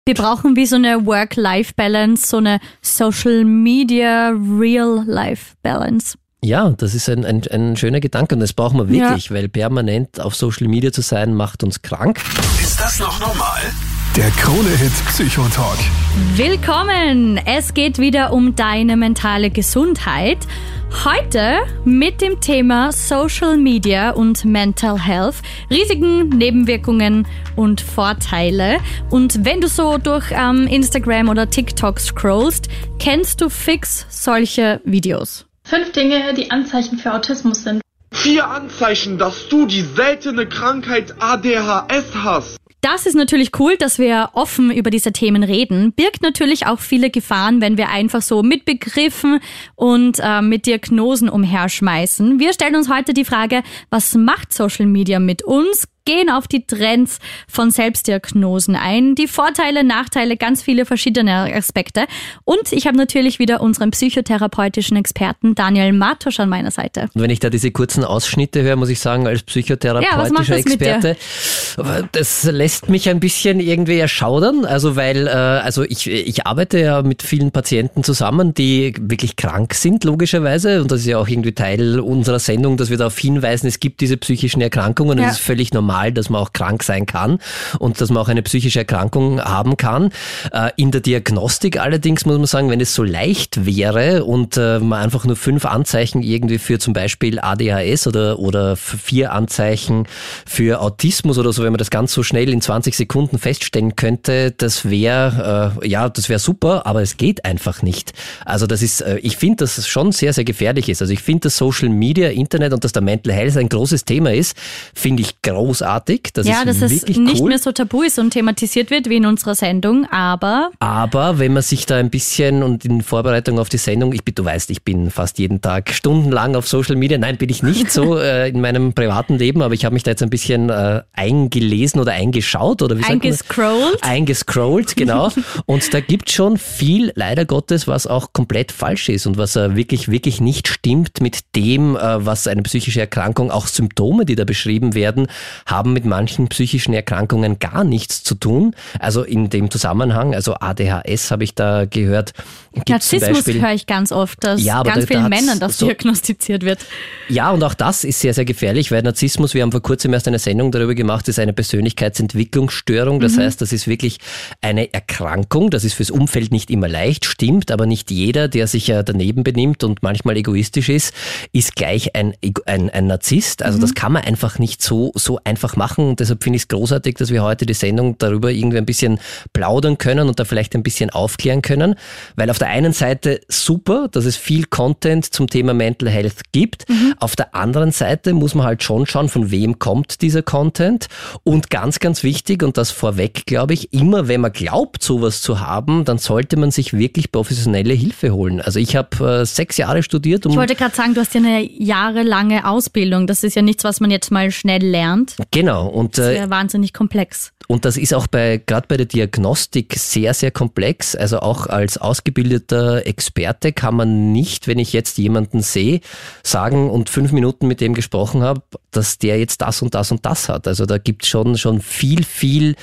Wir brauchen wie so eine Work-Life-Balance, so eine Social-Media-Real-Life-Balance. Ja, das ist ein schöner Gedanke und das brauchen wir wirklich, weil permanent auf Social Media zu sein, macht uns krank. Ist das noch normal? Der Krone-Hit Psychotalk. Willkommen! Es geht wieder um deine mentale Gesundheit. Heute mit dem Thema Social Media und Mental Health, Risiken, Nebenwirkungen und Vorteile. Und wenn du so durch Instagram oder TikTok scrollst, kennst du fix solche Videos. 5 Dinge, die Anzeichen für Autismus sind. 4 Anzeichen, dass du die seltene Krankheit ADHS hast. Das ist natürlich cool, dass wir offen über diese Themen reden. Birgt natürlich auch viele Gefahren, wenn wir einfach so mit Begriffen und mit Diagnosen umherschmeißen. Wir stellen uns heute die Frage, was macht Social Media mit uns? Gehen auf die Trends von Selbstdiagnosen ein, die Vorteile, Nachteile, ganz viele verschiedene Aspekte. Und ich habe natürlich wieder unseren psychotherapeutischen Experten Daniel Martusch an meiner Seite. Und wenn ich da diese kurzen Ausschnitte höre, muss ich sagen, als psychotherapeutischer Experte, das lässt mich ein bisschen irgendwie erschaudern. Also weil, ich arbeite ja mit vielen Patienten zusammen, die wirklich krank sind, logischerweise. Und das ist ja auch irgendwie Teil unserer Sendung, dass wir darauf hinweisen, es gibt diese psychischen Erkrankungen. Und es ist völlig normal, dass man auch krank sein kann und dass man auch eine psychische Erkrankung haben kann. In der Diagnostik allerdings muss man sagen, wenn es so leicht wäre und man einfach nur 5 Anzeichen irgendwie für zum Beispiel ADHS oder 4 Anzeichen für Autismus oder so, wenn man das ganz so schnell in 20 Sekunden feststellen könnte, das wäre super, aber es geht einfach nicht. Also das ist, ich finde, dass es schon sehr, sehr gefährlich ist. Also ich finde, dass Social Media, Internet und dass der Mental Health ein großes Thema ist, finde ich großartig. Das ist nicht cool. mehr so tabu ist und thematisiert wird wie in unserer Sendung, aber wenn man sich da ein bisschen und in Vorbereitung auf die Sendung, du weißt, ich bin fast jeden Tag stundenlang auf Social Media, nein, bin ich nicht so in meinem privaten Leben, aber ich habe mich da jetzt ein bisschen eingelesen oder eingeschaut oder wie sagt man? Eingescrollt, genau. Und da gibt es schon viel, leider Gottes, was auch komplett falsch ist und was wirklich, wirklich nicht stimmt mit dem, was eine psychische Erkrankung, auch Symptome, die da beschrieben werden, haben mit manchen psychischen Erkrankungen gar nichts zu tun. Also in dem Zusammenhang, also ADHS habe ich da gehört. Narzissmus höre ich ganz oft, dass ganz vielen Männern das diagnostiziert wird. Ja, und auch das ist sehr, sehr gefährlich, weil Narzissmus, wir haben vor kurzem erst eine Sendung darüber gemacht, ist eine Persönlichkeitsentwicklungsstörung. Das heißt, das ist wirklich eine Erkrankung. Das ist fürs Umfeld nicht immer leicht, stimmt, aber nicht jeder, der sich ja daneben benimmt und manchmal egoistisch ist gleich ein Narzisst. Also das kann man einfach nicht so einfach machen und deshalb finde ich es großartig, dass wir heute die Sendung darüber irgendwie ein bisschen plaudern können und da vielleicht ein bisschen aufklären können, weil auf der einen Seite super, dass es viel Content zum Thema Mental Health gibt, auf der anderen Seite muss man halt schon schauen, von wem kommt dieser Content und ganz, ganz wichtig und das vorweg, glaube ich, immer wenn man glaubt, sowas zu haben, dann sollte man sich wirklich professionelle Hilfe holen. Also ich habe 6 Jahre studiert. Ich wollte gerade sagen, du hast ja eine jahrelange Ausbildung, das ist ja nichts, was man jetzt mal schnell lernt. Genau. Und das ist ja wahnsinnig komplex. Und das ist auch gerade bei der Diagnostik sehr, sehr komplex. Also auch als ausgebildeter Experte kann man nicht, wenn ich jetzt jemanden sehe, sagen und 5 Minuten mit dem gesprochen habe, dass der jetzt das und das und das hat. Also da gibt es schon viel, viel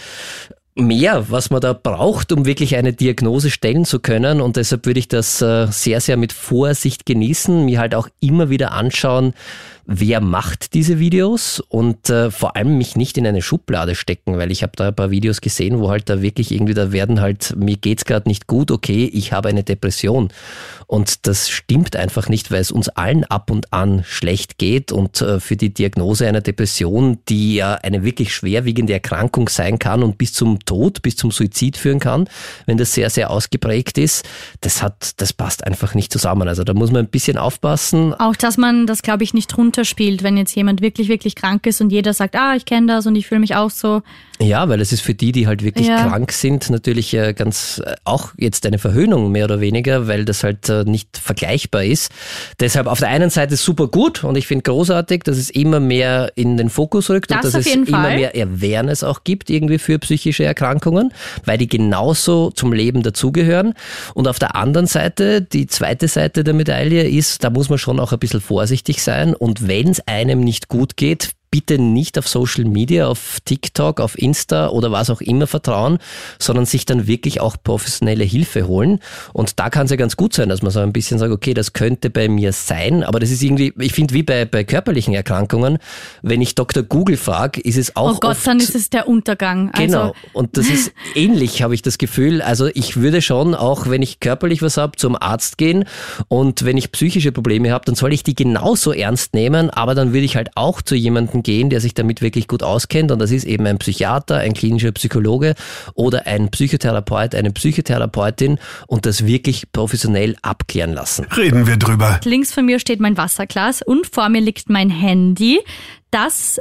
mehr, was man da braucht, um wirklich eine Diagnose stellen zu können. Und deshalb würde ich das sehr, sehr mit Vorsicht genießen, mir halt auch immer wieder anschauen, wer macht diese Videos und vor allem mich nicht in eine Schublade stecken, weil ich habe da ein paar Videos gesehen, wo halt da wirklich irgendwie, da werden halt, mir geht's gerade nicht gut, okay, ich habe eine Depression. Und das stimmt einfach nicht, weil es uns allen ab und an schlecht geht und für die Diagnose einer Depression, die ja eine wirklich schwerwiegende Erkrankung sein kann und bis zum Tod, bis zum Suizid führen kann, wenn das sehr, sehr ausgeprägt ist, das passt einfach nicht zusammen. Also da muss man ein bisschen aufpassen. Auch, dass man das, glaube ich, nicht runterspielt, wenn jetzt jemand wirklich, wirklich krank ist und jeder sagt, ich kenne das und ich fühle mich auch so. Ja, weil es ist für die halt wirklich krank sind, natürlich ganz auch jetzt eine Verhöhnung mehr oder weniger, weil das halt nicht vergleichbar ist. Deshalb auf der einen Seite super gut und ich finde großartig, dass es immer mehr in den Fokus rückt und dass es immer mehr Awareness auch gibt irgendwie für psychische Erkrankungen, weil die genauso zum Leben dazugehören. Und auf der anderen Seite, die zweite Seite der Medaille ist, da muss man schon auch ein bisschen vorsichtig sein und wenn es einem nicht gut geht, bitte nicht auf Social Media, auf TikTok, auf Insta oder was auch immer vertrauen, sondern sich dann wirklich auch professionelle Hilfe holen. Und da kann es ja ganz gut sein, dass man so ein bisschen sagt, okay, das könnte bei mir sein, aber das ist irgendwie, ich finde, wie bei körperlichen Erkrankungen, wenn ich Dr. Google frage, ist es auch oh Gott, oft, dann ist es der Untergang. Genau, und das ist ähnlich, habe ich das Gefühl. Also ich würde schon, auch wenn ich körperlich was habe, zum Arzt gehen, und wenn ich psychische Probleme habe, dann soll ich die genauso ernst nehmen, aber dann würde ich halt auch zu jemandem gehen, der sich damit wirklich gut auskennt, und das ist eben ein Psychiater, ein klinischer Psychologe oder ein Psychotherapeut, eine Psychotherapeutin, und das wirklich professionell abklären lassen. Reden wir drüber. Links von mir steht mein Wasserglas und vor mir liegt mein Handy, das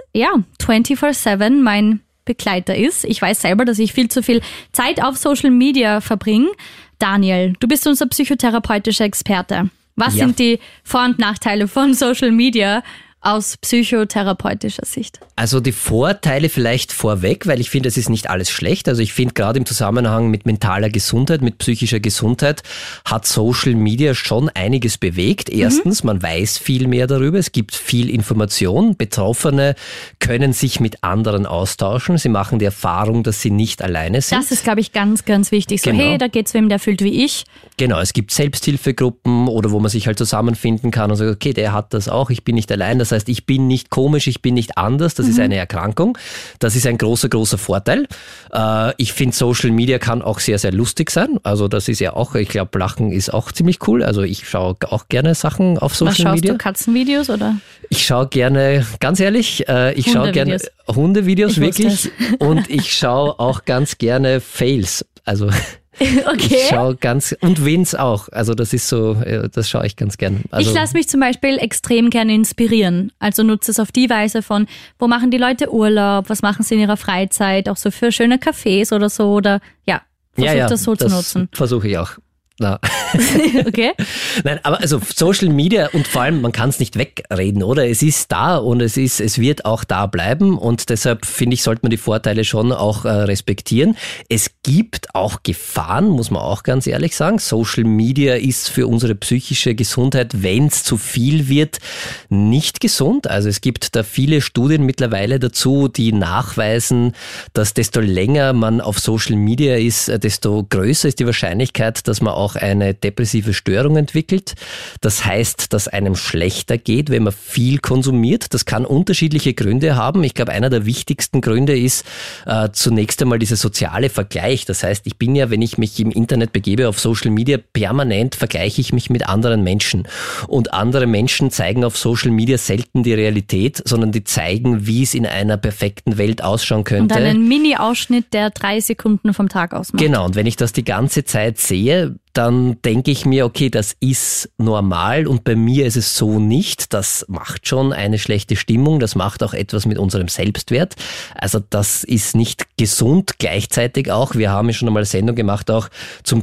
24/7 mein Begleiter ist. Ich weiß selber, dass ich viel zu viel Zeit auf Social Media verbringe. Daniel, du bist unser psychotherapeutischer Experte. Was sind die Vor- und Nachteile von Social Media aus psychotherapeutischer Sicht? Also die Vorteile vielleicht vorweg, weil ich finde, es ist nicht alles schlecht. Also ich finde, gerade im Zusammenhang mit mentaler Gesundheit, mit psychischer Gesundheit hat Social Media schon einiges bewegt. Erstens, man weiß viel mehr darüber, es gibt viel Information. Betroffene können sich mit anderen austauschen. Sie machen die Erfahrung, dass sie nicht alleine sind. Das ist, glaube ich, ganz, ganz wichtig. So, Genau. hey, da geht's wem, der fühlt wie ich. Genau, es gibt Selbsthilfegruppen oder wo man sich halt zusammenfinden kann und sagt, okay, der hat das auch, ich bin nicht allein. Das heißt, ich bin nicht komisch, ich bin nicht anders. Das ist eine Erkrankung. Das ist ein großer, großer Vorteil. Ich finde, Social Media kann auch sehr, sehr lustig sein. Also das ist ja auch, ich glaube, Lachen ist auch ziemlich cool. Also ich schaue auch gerne Sachen auf Social Was Media. schaust du, Katzenvideos oder? Ich schaue gerne, ganz ehrlich, ich schaue gerne Hundevideos, Ich wusste wirklich. Und ich schaue auch ganz gerne Fails. Also Okay. ich schaue und Wins auch. Also das ist so, das schaue ich ganz gern. Also, Ich lasse mich zum Beispiel extrem gerne inspirieren. Also nutze es auf die Weise von, wo machen die Leute Urlaub, was machen sie in ihrer Freizeit, auch so für schöne Cafés oder so. Oder versuche das so zu nutzen. Versuche ich auch. Na. Okay. Nein, aber also Social Media, und vor allem, man kann es nicht wegreden, oder? Es ist da und es wird auch da bleiben, und deshalb finde ich, sollte man die Vorteile schon auch respektieren. Es gibt auch Gefahren, muss man auch ganz ehrlich sagen. Social Media ist für unsere psychische Gesundheit, wenn es zu viel wird, nicht gesund. Also es gibt da viele Studien mittlerweile dazu, die nachweisen, dass desto länger man auf Social Media ist, desto größer ist die Wahrscheinlichkeit, dass man auch eine depressive Störung entwickelt. Das heißt, dass einem schlechter geht, wenn man viel konsumiert. Das kann unterschiedliche Gründe haben. Ich glaube, einer der wichtigsten Gründe ist zunächst einmal dieser soziale Vergleich. Das heißt, ich bin ja, wenn ich mich im Internet begebe, auf Social Media, permanent vergleiche ich mich mit anderen Menschen. Und andere Menschen zeigen auf Social Media selten die Realität, sondern die zeigen, wie es in einer perfekten Welt ausschauen könnte. Und einen Mini-Ausschnitt, der 3 Sekunden vom Tag ausmacht. Genau, und wenn ich das die ganze Zeit sehe, dann denke ich mir, okay, das ist normal, und bei mir ist es so nicht. Das macht schon eine schlechte Stimmung, das macht auch etwas mit unserem Selbstwert. Also das ist nicht gesund. Gleichzeitig auch, wir haben ja schon einmal eine Sendung gemacht auch zum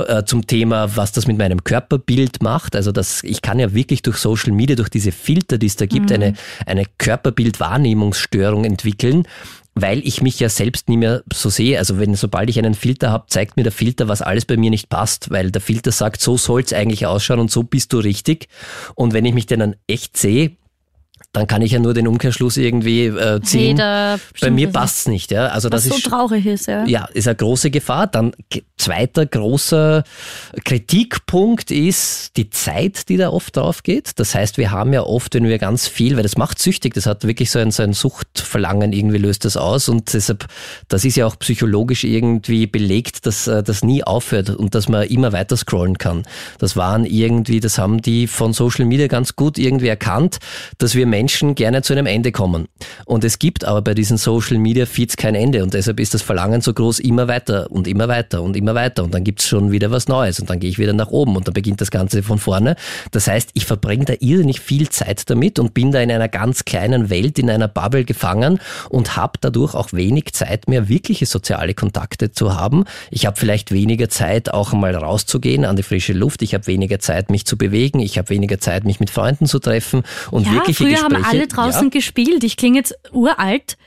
Thema, was das mit meinem Körperbild macht. Also ich kann ja wirklich durch Social Media, durch diese Filter, die es da gibt, eine Körperbildwahrnehmungsstörung entwickeln, weil ich mich ja selbst nie mehr so sehe. Also sobald ich einen Filter habe, zeigt mir der Filter, was alles bei mir nicht passt, weil der Filter sagt, so soll's eigentlich ausschauen und so bist du richtig. Und wenn ich mich dann echt sehe, dann kann ich ja nur den Umkehrschluss irgendwie ziehen. Bei mir passt's nicht. Ja? Also das was so traurig ist. Ja, ist eine große Gefahr. Dann zweiter großer Kritikpunkt ist die Zeit, die da oft drauf geht. Das heißt, wir haben ja oft, wenn wir ganz viel, weil das macht süchtig, das hat wirklich so ein Suchtverlangen, irgendwie löst das aus, und deshalb, das ist ja auch psychologisch irgendwie belegt, dass das nie aufhört und dass man immer weiter scrollen kann. Das haben die von Social Media ganz gut irgendwie erkannt, dass wir Menschen gerne zu einem Ende kommen. Und es gibt aber bei diesen Social Media Feeds kein Ende, und deshalb ist das Verlangen so groß, immer weiter und immer weiter und immer weiter, und dann gibt's schon wieder was Neues und dann gehe ich wieder nach oben und dann beginnt das Ganze von vorne. Das heißt, ich verbringe da irrsinnig viel Zeit damit und bin da in einer ganz kleinen Welt, in einer Bubble gefangen und habe dadurch auch wenig Zeit mehr, wirkliche soziale Kontakte zu haben. Ich habe vielleicht weniger Zeit, auch mal rauszugehen an die frische Luft. Ich habe weniger Zeit, mich zu bewegen. Ich habe weniger Zeit, mich mit Freunden zu treffen und wirkliche Gespräche. Früher haben alle draußen gespielt. Ich klinge jetzt uralt.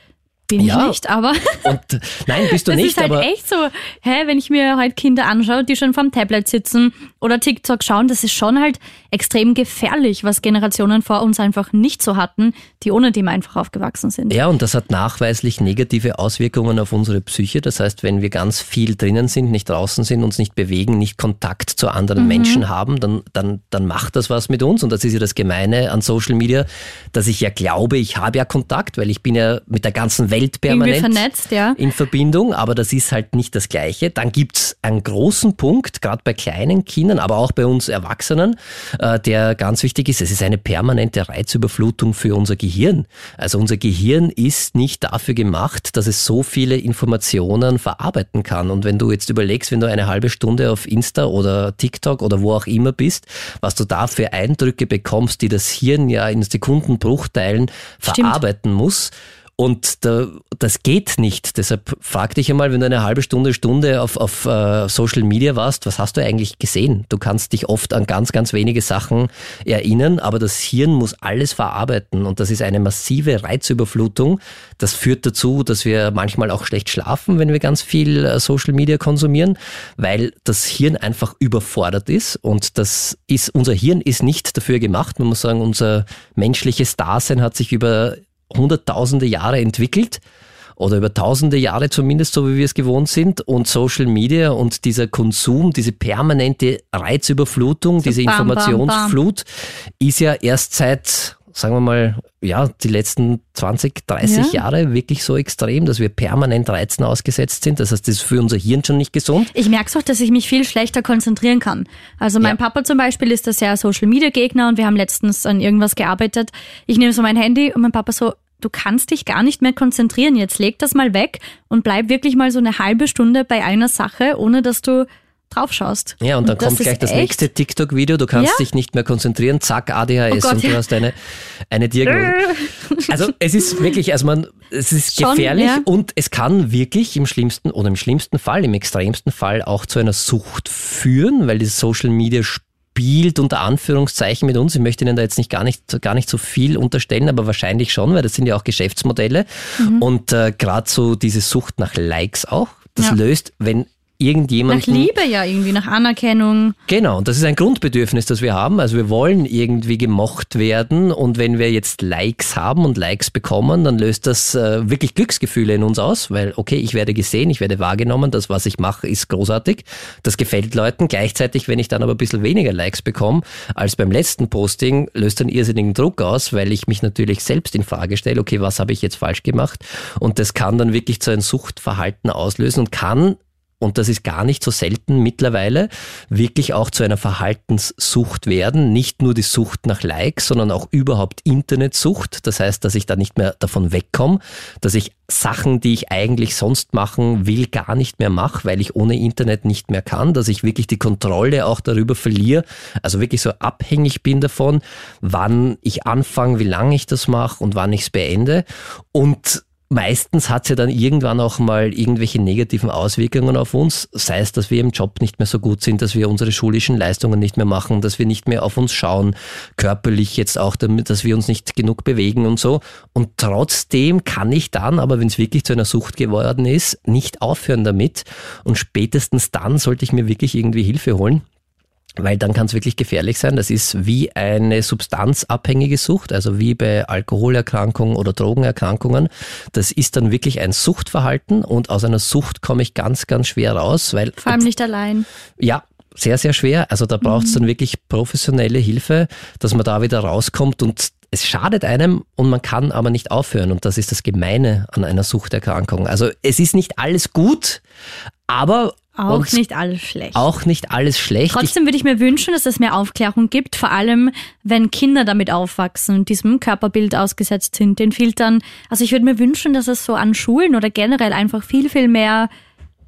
Bin ich nicht, aber Nein, bist du das nicht. ist halt aber echt so, wenn ich mir halt Kinder anschaue, die schon vorm Tablet sitzen oder TikTok schauen, das ist schon halt extrem gefährlich, was Generationen vor uns einfach nicht so hatten, die ohne dem einfach aufgewachsen sind. Ja, und das hat nachweislich negative Auswirkungen auf unsere Psyche. Das heißt, wenn wir ganz viel drinnen sind, nicht draußen sind, uns nicht bewegen, nicht Kontakt zu anderen Menschen haben, dann macht das was mit uns. Und das ist ja das Gemeine an Social Media, dass ich ja glaube, ich habe ja Kontakt, weil ich bin ja mit der ganzen Welt permanent vernetzt, ja, in Verbindung, aber das ist halt nicht das Gleiche. Dann gibt's einen großen Punkt, gerade bei kleinen Kindern, aber auch bei uns Erwachsenen, der ganz wichtig ist. Es ist eine permanente Reizüberflutung für unser Gehirn. Also unser Gehirn ist nicht dafür gemacht, dass es so viele Informationen verarbeiten kann. Und wenn du jetzt überlegst, wenn du eine halbe Stunde auf Insta oder TikTok oder wo auch immer bist, was du da für Eindrücke bekommst, die das Hirn ja in Sekundenbruchteilen verarbeiten muss. Und das geht nicht. Deshalb frag dich einmal, wenn du eine halbe Stunde auf Social Media warst, was hast du eigentlich gesehen? Du kannst dich oft an ganz, ganz wenige Sachen erinnern, aber das Hirn muss alles verarbeiten und das ist eine massive Reizüberflutung. Das führt dazu, dass wir manchmal auch schlecht schlafen, wenn wir ganz viel Social Media konsumieren, weil das Hirn einfach überfordert ist und unser Hirn ist nicht dafür gemacht. Man muss sagen, unser menschliches Dasein hat sich über hunderttausende Jahre entwickelt oder über tausende Jahre zumindest, so wie wir es gewohnt sind. Und Social Media und dieser Konsum, diese permanente Reizüberflutung, diese Informationsflut ist ja erst seit, sagen wir mal, die letzten 20, 30 Jahre wirklich so extrem, dass wir permanent Reizen ausgesetzt sind. Das heißt, das ist für unser Hirn schon nicht gesund. Ich merke es auch, dass ich mich viel schlechter konzentrieren kann. Also mein Papa zum Beispiel ist da sehr Social-Media-Gegner und wir haben letztens an irgendwas gearbeitet. Ich nehme so mein Handy und mein Papa so, du kannst dich gar nicht mehr konzentrieren. Jetzt leg das mal weg und bleib wirklich mal so eine halbe Stunde bei einer Sache, ohne dass du drauf schaust. Ja, und dann kommt gleich das nächste TikTok-Video, du kannst dich nicht mehr konzentrieren, zack, ADHS und du hast eine Diagnose. Also es ist wirklich, es ist gefährlich und es kann wirklich im schlimmsten Fall, im extremsten Fall auch zu einer Sucht führen, weil dieses Social Media spielt unter Anführungszeichen mit uns. Ich möchte Ihnen da jetzt gar nicht so viel unterstellen, aber wahrscheinlich schon, weil das sind ja auch Geschäftsmodelle und gerade so diese Sucht nach Likes auch, das löst, wenn irgendjemand. Nach Liebe ja irgendwie, nach Anerkennung. Genau, und das ist ein Grundbedürfnis, das wir haben. Also wir wollen irgendwie gemocht werden und wenn wir jetzt Likes haben und Likes bekommen, dann löst das wirklich Glücksgefühle in uns aus, weil okay, ich werde gesehen, ich werde wahrgenommen, das, was ich mache, ist großartig. Das gefällt Leuten. Gleichzeitig, wenn ich dann aber ein bisschen weniger Likes bekomme als beim letzten Posting, löst dann irrsinnigen Druck aus, weil ich mich natürlich selbst in Frage stelle, okay, was habe ich jetzt falsch gemacht? Und das kann dann wirklich zu einem Suchtverhalten auslösen und kann, und das ist gar nicht so selten mittlerweile, wirklich auch zu einer Verhaltenssucht werden. Nicht nur die Sucht nach Likes, sondern auch überhaupt Internetsucht. Das heißt, dass ich da nicht mehr davon wegkomme, dass ich Sachen, die ich eigentlich sonst machen will, gar nicht mehr mache, weil ich ohne Internet nicht mehr kann, dass ich wirklich die Kontrolle auch darüber verliere, also wirklich so abhängig bin davon, wann ich anfange, wie lange ich das mache und wann ich es beende. Und meistens hat es ja dann irgendwann auch mal irgendwelche negativen Auswirkungen auf uns, sei es, dass wir im Job nicht mehr so gut sind, dass wir unsere schulischen Leistungen nicht mehr machen, dass wir nicht mehr auf uns schauen, körperlich jetzt auch damit, dass wir uns nicht genug bewegen und so. Und trotzdem kann ich dann, aber wenn es wirklich zu einer Sucht geworden ist, nicht aufhören damit. Und spätestens dann sollte ich mir wirklich irgendwie Hilfe holen. Weil dann kann es wirklich gefährlich sein. Das ist wie eine substanzabhängige Sucht, also wie bei Alkoholerkrankungen oder Drogenerkrankungen. Das ist dann wirklich ein Suchtverhalten und aus einer Sucht komme ich ganz, ganz schwer raus. Weil vor allem nicht allein. Ja, sehr, sehr schwer. Also da braucht es dann wirklich professionelle Hilfe, dass man da wieder rauskommt und es schadet einem und man kann aber nicht aufhören und das ist das Gemeine an einer Suchterkrankung. Also es ist nicht alles gut, aber auch nicht alles schlecht. Auch nicht alles schlecht. Trotzdem würde ich mir wünschen, dass es mehr Aufklärung gibt, vor allem wenn Kinder damit aufwachsen und diesem Körperbild ausgesetzt sind, den Filtern. Also ich würde mir wünschen, dass es so an Schulen oder generell einfach viel, viel mehr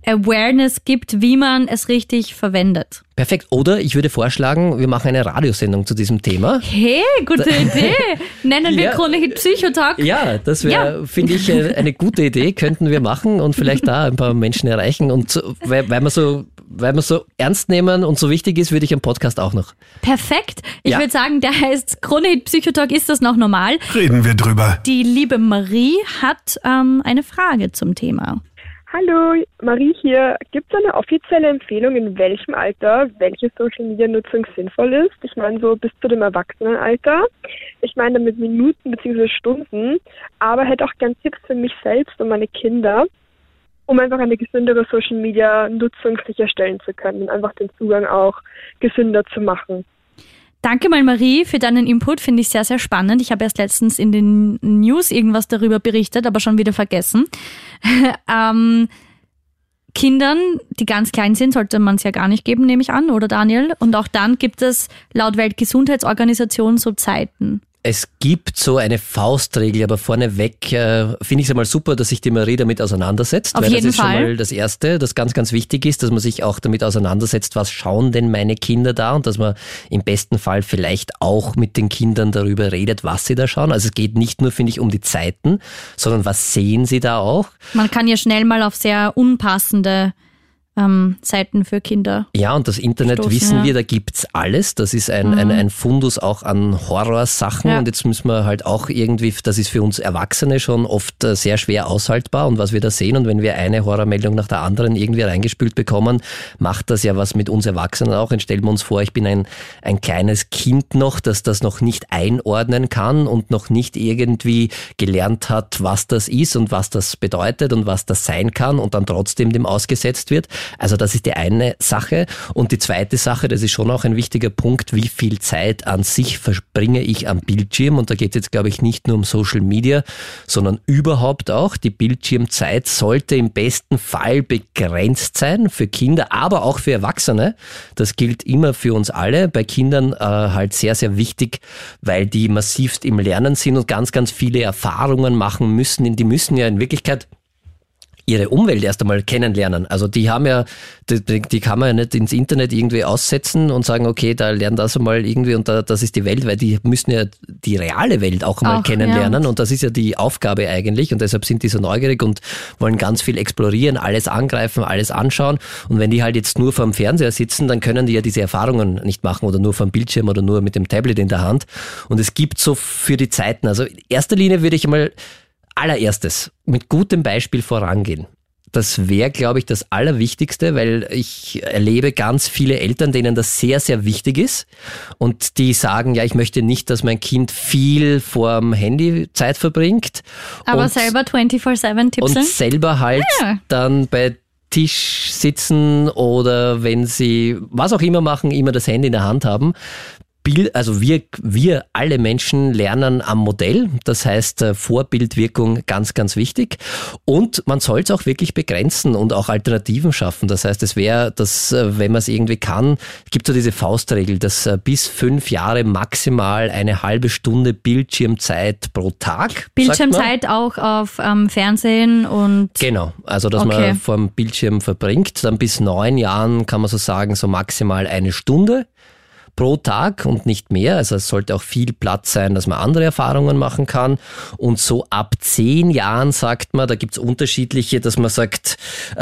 Awareness gibt, wie man es richtig verwendet. Perfekt. Oder ich würde vorschlagen, wir machen eine Radiosendung zu diesem Thema. Hey, gute Idee. Nennen wir Krone-Hit Psychotalk. Ja, das wäre, finde ich, eine gute Idee, könnten wir machen und vielleicht da ein paar Menschen erreichen. Und so, weil wir so ernst nehmen und so wichtig ist, würde ich einen Podcast auch noch. Perfekt. Ich würde sagen, der heißt Krone-Hit Psychotalk, ist das noch normal? Reden wir drüber. Die liebe Marie hat eine Frage zum Thema. Hallo, Marie hier. Gibt es eine offizielle Empfehlung, in welchem Alter welche Social-Media-Nutzung sinnvoll ist? Ich meine so bis zu dem Erwachsenenalter. Ich meine damit Minuten bzw. Stunden, aber hätte auch gern Tipps für mich selbst und meine Kinder, um einfach eine gesündere Social-Media-Nutzung sicherstellen zu können und einfach den Zugang auch gesünder zu machen. Danke mal, Marie, für deinen Input. Finde ich sehr, sehr spannend. Ich habe erst letztens in den News irgendwas darüber berichtet, aber schon wieder vergessen. Kindern, die ganz klein sind, sollte man es ja gar nicht geben, nehme ich an, oder Daniel? Und auch dann gibt es laut Weltgesundheitsorganisation so Zeiten. Es gibt so eine Faustregel, aber vorneweg finde ich es einmal super, dass sich die Marie damit auseinandersetzt. Auf weil jeden das ist Fall. schon mal das Erste, das ganz, ganz wichtig ist, dass man sich auch damit auseinandersetzt, was schauen denn meine Kinder da und dass man im besten Fall vielleicht auch mit den Kindern darüber redet, was sie da schauen. Also es geht nicht nur, finde ich, um die Zeiten, sondern was sehen sie da auch. Man kann ja schnell mal auf sehr unpassende Seiten für Kinder. Ja, und das Internet stoßen, wissen wir, da gibt's alles. Das ist ein Fundus auch an Horrorsachen. Ja. Und jetzt müssen wir halt auch irgendwie, das ist für uns Erwachsene schon oft sehr schwer aushaltbar. Und was wir da sehen, und wenn wir eine Horrormeldung nach der anderen irgendwie reingespült bekommen, macht das ja was mit uns Erwachsenen auch. Und stellen wir uns vor, ich bin ein kleines Kind noch, das das noch nicht einordnen kann und noch nicht irgendwie gelernt hat, was das ist und was das bedeutet und was das sein kann und dann trotzdem dem ausgesetzt wird. Also das ist die eine Sache. Und die zweite Sache, das ist schon auch ein wichtiger Punkt, wie viel Zeit an sich verbringe ich am Bildschirm. Und da geht es jetzt, glaube ich, nicht nur um Social Media, sondern überhaupt auch. Die Bildschirmzeit sollte im besten Fall begrenzt sein für Kinder, aber auch für Erwachsene. Das gilt immer für uns alle. Bei Kindern halt sehr, sehr wichtig, weil die massivst im Lernen sind und ganz, ganz viele Erfahrungen machen müssen. Die müssen ja in Wirklichkeit ihre Umwelt erst einmal kennenlernen. Also die haben ja, die kann man ja nicht ins Internet irgendwie aussetzen und sagen, okay, da lernen das einmal irgendwie und das ist die Welt, weil die müssen ja die reale Welt auch einmal kennenlernen und das ist ja die Aufgabe eigentlich und deshalb sind die so neugierig und wollen ganz viel explorieren, alles angreifen, alles anschauen und wenn die halt jetzt nur vorm Fernseher sitzen, dann können die ja diese Erfahrungen nicht machen oder nur vorm Bildschirm oder nur mit dem Tablet in der Hand und es gibt so für die Zeiten, also in erster Linie würde ich einmal allererstes mit gutem Beispiel vorangehen. Das wäre, glaube ich, das Allerwichtigste, weil ich erlebe ganz viele Eltern, denen das sehr, sehr wichtig ist und die sagen, ja, ich möchte nicht, dass mein Kind viel vorm Handy Zeit verbringt. Aber und selber 24/7 Tipps und selber halt dann bei Tisch sitzen oder wenn sie was auch immer machen, immer das Handy in der Hand haben. Also wir alle Menschen lernen am Modell, das heißt Vorbildwirkung ganz, ganz wichtig und man soll es auch wirklich begrenzen und auch Alternativen schaffen. Das heißt, es wäre, dass wenn man es irgendwie kann, gibt so diese Faustregel, dass bis 5 Jahre maximal eine halbe Stunde Bildschirmzeit pro Tag. Bildschirmzeit auch auf Fernsehen und... Genau, also dass man vor dem Bildschirm verbringt. Dann bis 9 Jahren kann man so sagen, so maximal eine Stunde pro Tag und nicht mehr. Also es sollte auch viel Platz sein, dass man andere Erfahrungen machen kann. Und so ab 10 Jahren sagt man, da gibt's unterschiedliche, dass man sagt,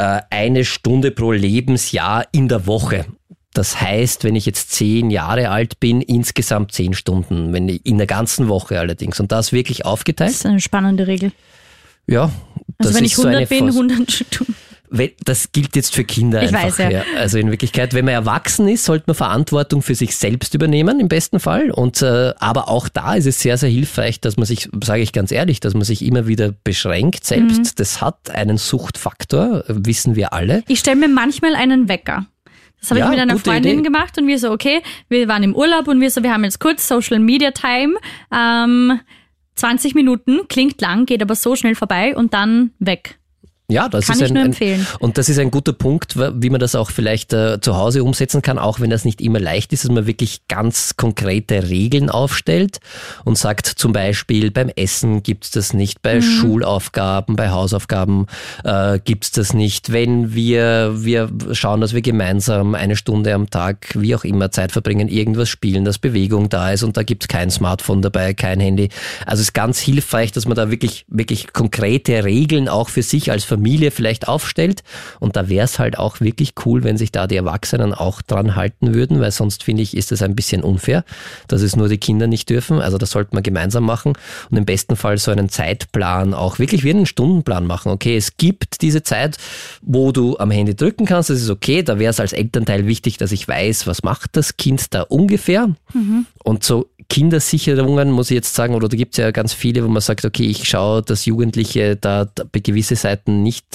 1 Stunde pro Lebensjahr in der Woche. Das heißt, wenn ich jetzt 10 Jahre alt bin, insgesamt 10 Stunden, wenn ich in der ganzen Woche allerdings. Und das wirklich aufgeteilt. Das ist eine spannende Regel. Ja. Also wenn ich 100 bin, 100 Stunden. Das gilt jetzt für Kinder ich einfach. Weiß, ja. Also in Wirklichkeit, wenn man erwachsen ist, sollte man Verantwortung für sich selbst übernehmen, im besten Fall. Und aber auch da ist es sehr, sehr hilfreich, dass man sich, sage ich ganz ehrlich, dass man sich immer wieder beschränkt selbst. Das hat einen Suchtfaktor, wissen wir alle. Ich stelle mir manchmal einen Wecker. Das habe ich mit einer Freundin gemacht und wir so, okay, wir waren im Urlaub und wir haben jetzt kurz Social Media Time. 20 Minuten, klingt lang, geht aber so schnell vorbei und dann weg. Ja, das kann ist ich nur empfehlen. Und das ist ein guter Punkt, wie man das auch vielleicht zu Hause umsetzen kann, auch wenn das nicht immer leicht ist, dass man wirklich ganz konkrete Regeln aufstellt und sagt zum Beispiel, beim Essen gibt's das nicht, bei Schulaufgaben, bei Hausaufgaben gibt's das nicht. Wenn wir schauen, dass wir gemeinsam 1 Stunde am Tag, wie auch immer, Zeit verbringen, irgendwas spielen, dass Bewegung da ist und da gibt's kein Smartphone dabei, kein Handy. Also es ist ganz hilfreich, dass man da wirklich konkrete Regeln auch für sich als Familie vielleicht aufstellt. Und da wäre es halt auch wirklich cool, wenn sich da die Erwachsenen auch dran halten würden, weil sonst finde ich, ist es ein bisschen unfair, dass es nur die Kinder nicht dürfen. Also das sollte man gemeinsam machen und im besten Fall so einen Zeitplan auch wirklich wie einen Stundenplan machen. Okay, es gibt diese Zeit, wo du am Handy drücken kannst, das ist okay. Da wäre es als Elternteil wichtig, dass ich weiß, was macht das Kind da ungefähr. Und so Kindersicherungen, muss ich jetzt sagen, oder da gibt es ja ganz viele, wo man sagt, okay, ich schaue, dass Jugendliche da gewisse Seiten nicht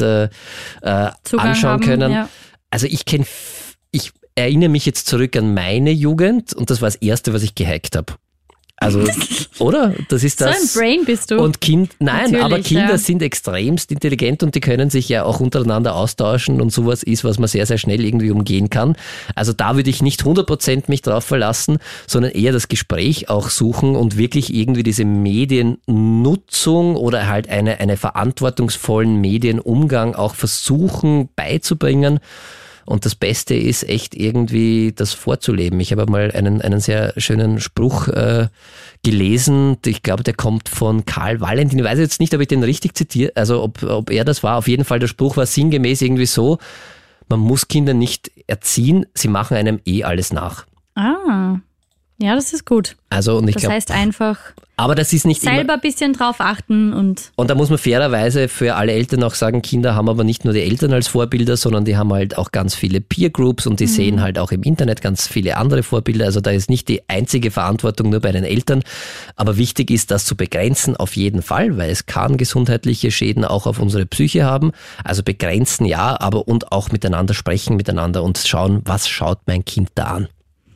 anschauen können. Ja. Also ich erinnere mich jetzt zurück an meine Jugend und das war das Erste, was ich gehackt habe. Also, oder? Das ist das. So ein Brain bist du. Und aber Kinder sind extremst intelligent und die können sich ja auch untereinander austauschen und sowas ist, was man sehr, sehr schnell irgendwie umgehen kann. Also da würde ich nicht 100% mich drauf verlassen, sondern eher das Gespräch auch suchen und wirklich irgendwie diese Mediennutzung oder halt eine verantwortungsvollen Medienumgang auch versuchen beizubringen. Und das Beste ist echt irgendwie das vorzuleben. Ich habe mal einen sehr schönen Spruch gelesen. Ich glaube, der kommt von Karl Valentin. Ich weiß jetzt nicht, ob ich den richtig zitiere, also ob er das war. Auf jeden Fall, der Spruch war sinngemäß irgendwie so, man muss Kinder nicht erziehen, sie machen einem alles nach. Ah, ja, das ist gut. Also, und ich das heißt einfach aber das ist nicht selber ein bisschen drauf achten. Und da muss man fairerweise für alle Eltern auch sagen, Kinder haben aber nicht nur die Eltern als Vorbilder, sondern die haben halt auch ganz viele Peer-Groups und die sehen halt auch im Internet ganz viele andere Vorbilder. Also da ist nicht die einzige Verantwortung nur bei den Eltern. Aber wichtig ist, das zu begrenzen auf jeden Fall, weil es kann gesundheitliche Schäden auch auf unsere Psyche haben. Also begrenzen ja, aber und auch miteinander sprechen miteinander und schauen, was schaut mein Kind da an.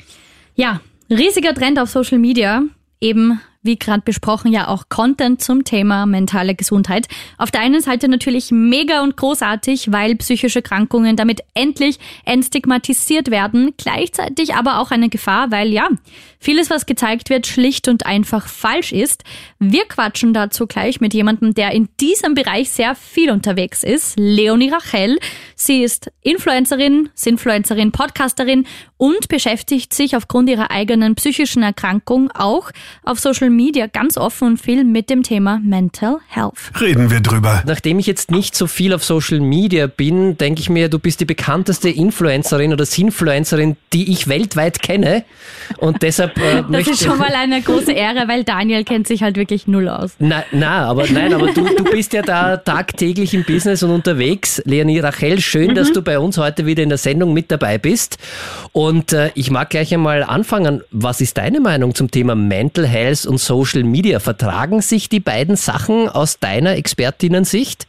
Ja, riesiger Trend auf Social Media, eben wie gerade besprochen, ja auch Content zum Thema mentale Gesundheit. Auf der einen Seite natürlich mega und großartig, weil psychische Erkrankungen damit endlich entstigmatisiert werden, gleichzeitig aber auch eine Gefahr, weil ja, vieles, was gezeigt wird, schlicht und einfach falsch ist. Wir quatschen dazu gleich mit jemandem, der in diesem Bereich sehr viel unterwegs ist, Leonie Rachel. Sie ist Influencerin, Podcasterin und beschäftigt sich aufgrund ihrer eigenen psychischen Erkrankung auch auf Social Media ganz offen und viel mit dem Thema Mental Health. Reden wir drüber. Nachdem ich jetzt nicht so viel auf Social Media bin, denke ich mir, du bist die bekannteste Influencerin oder Sinfluencerin, die ich weltweit kenne. Und deshalb das ist schon mal eine große Ehre, weil Daniel kennt sich halt wirklich null aus. Aber du bist ja da tagtäglich im Business und unterwegs. Leonie Rachel, schön, dass du bei uns heute wieder in der Sendung mit dabei bist. Und ich mag gleich einmal anfangen. Was ist deine Meinung zum Thema Mental Health und Social Media? Vertragen sich die beiden Sachen aus deiner Expertinnen-Sicht?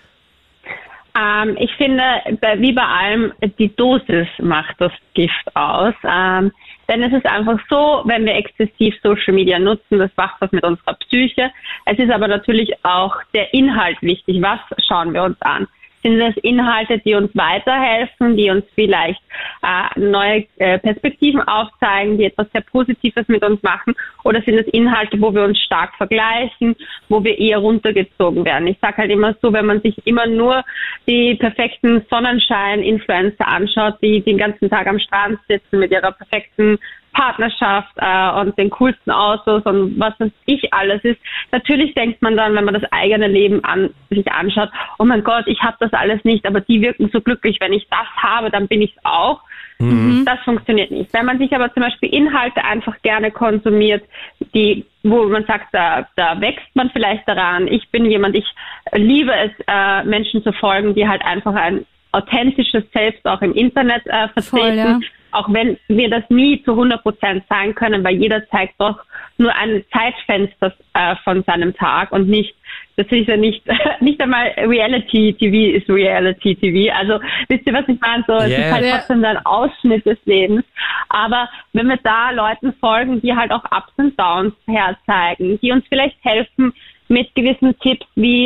Ich finde, wie bei allem, die Dosis macht das Gift aus. Denn es ist einfach so, wenn wir exzessiv Social Media nutzen, das macht was mit unserer Psyche. Es ist aber natürlich auch der Inhalt wichtig. Was schauen wir uns an? Sind das Inhalte, die uns weiterhelfen, die uns vielleicht neue Perspektiven aufzeigen, die etwas sehr Positives mit uns machen? Oder sind es Inhalte, wo wir uns stark vergleichen, wo wir eher runtergezogen werden? Ich sage halt immer so, wenn man sich immer nur die perfekten Sonnenschein-Influencer anschaut, die den ganzen Tag am Strand sitzen mit ihrer perfekten Partnerschaft und den coolsten Autos und was weiß ich alles ist. Natürlich denkt man dann, wenn man das eigene Leben sich anschaut, oh mein Gott, ich habe das alles nicht, aber die wirken so glücklich. Wenn ich das habe, dann bin ich es auch. Das funktioniert nicht. Wenn man sich aber zum Beispiel Inhalte einfach gerne konsumiert, wo man sagt, da wächst man vielleicht daran. Ich bin jemand, ich liebe es, Menschen zu folgen, die halt einfach ein authentisches Selbst auch im Internet vertreten. Voll, ja. Auch wenn wir das nie zu 100% sein können, weil jeder zeigt doch nur ein Zeitfenster von seinem Tag und nicht, das ist ja nicht einmal Reality-TV ist Reality-TV. Also wisst ihr, was ich meine? So, es ist halt trotzdem ein Ausschnitt des Lebens. Aber wenn wir da Leuten folgen, die halt auch Ups und Downs herzeigen, die uns vielleicht helfen mit gewissen Tipps wie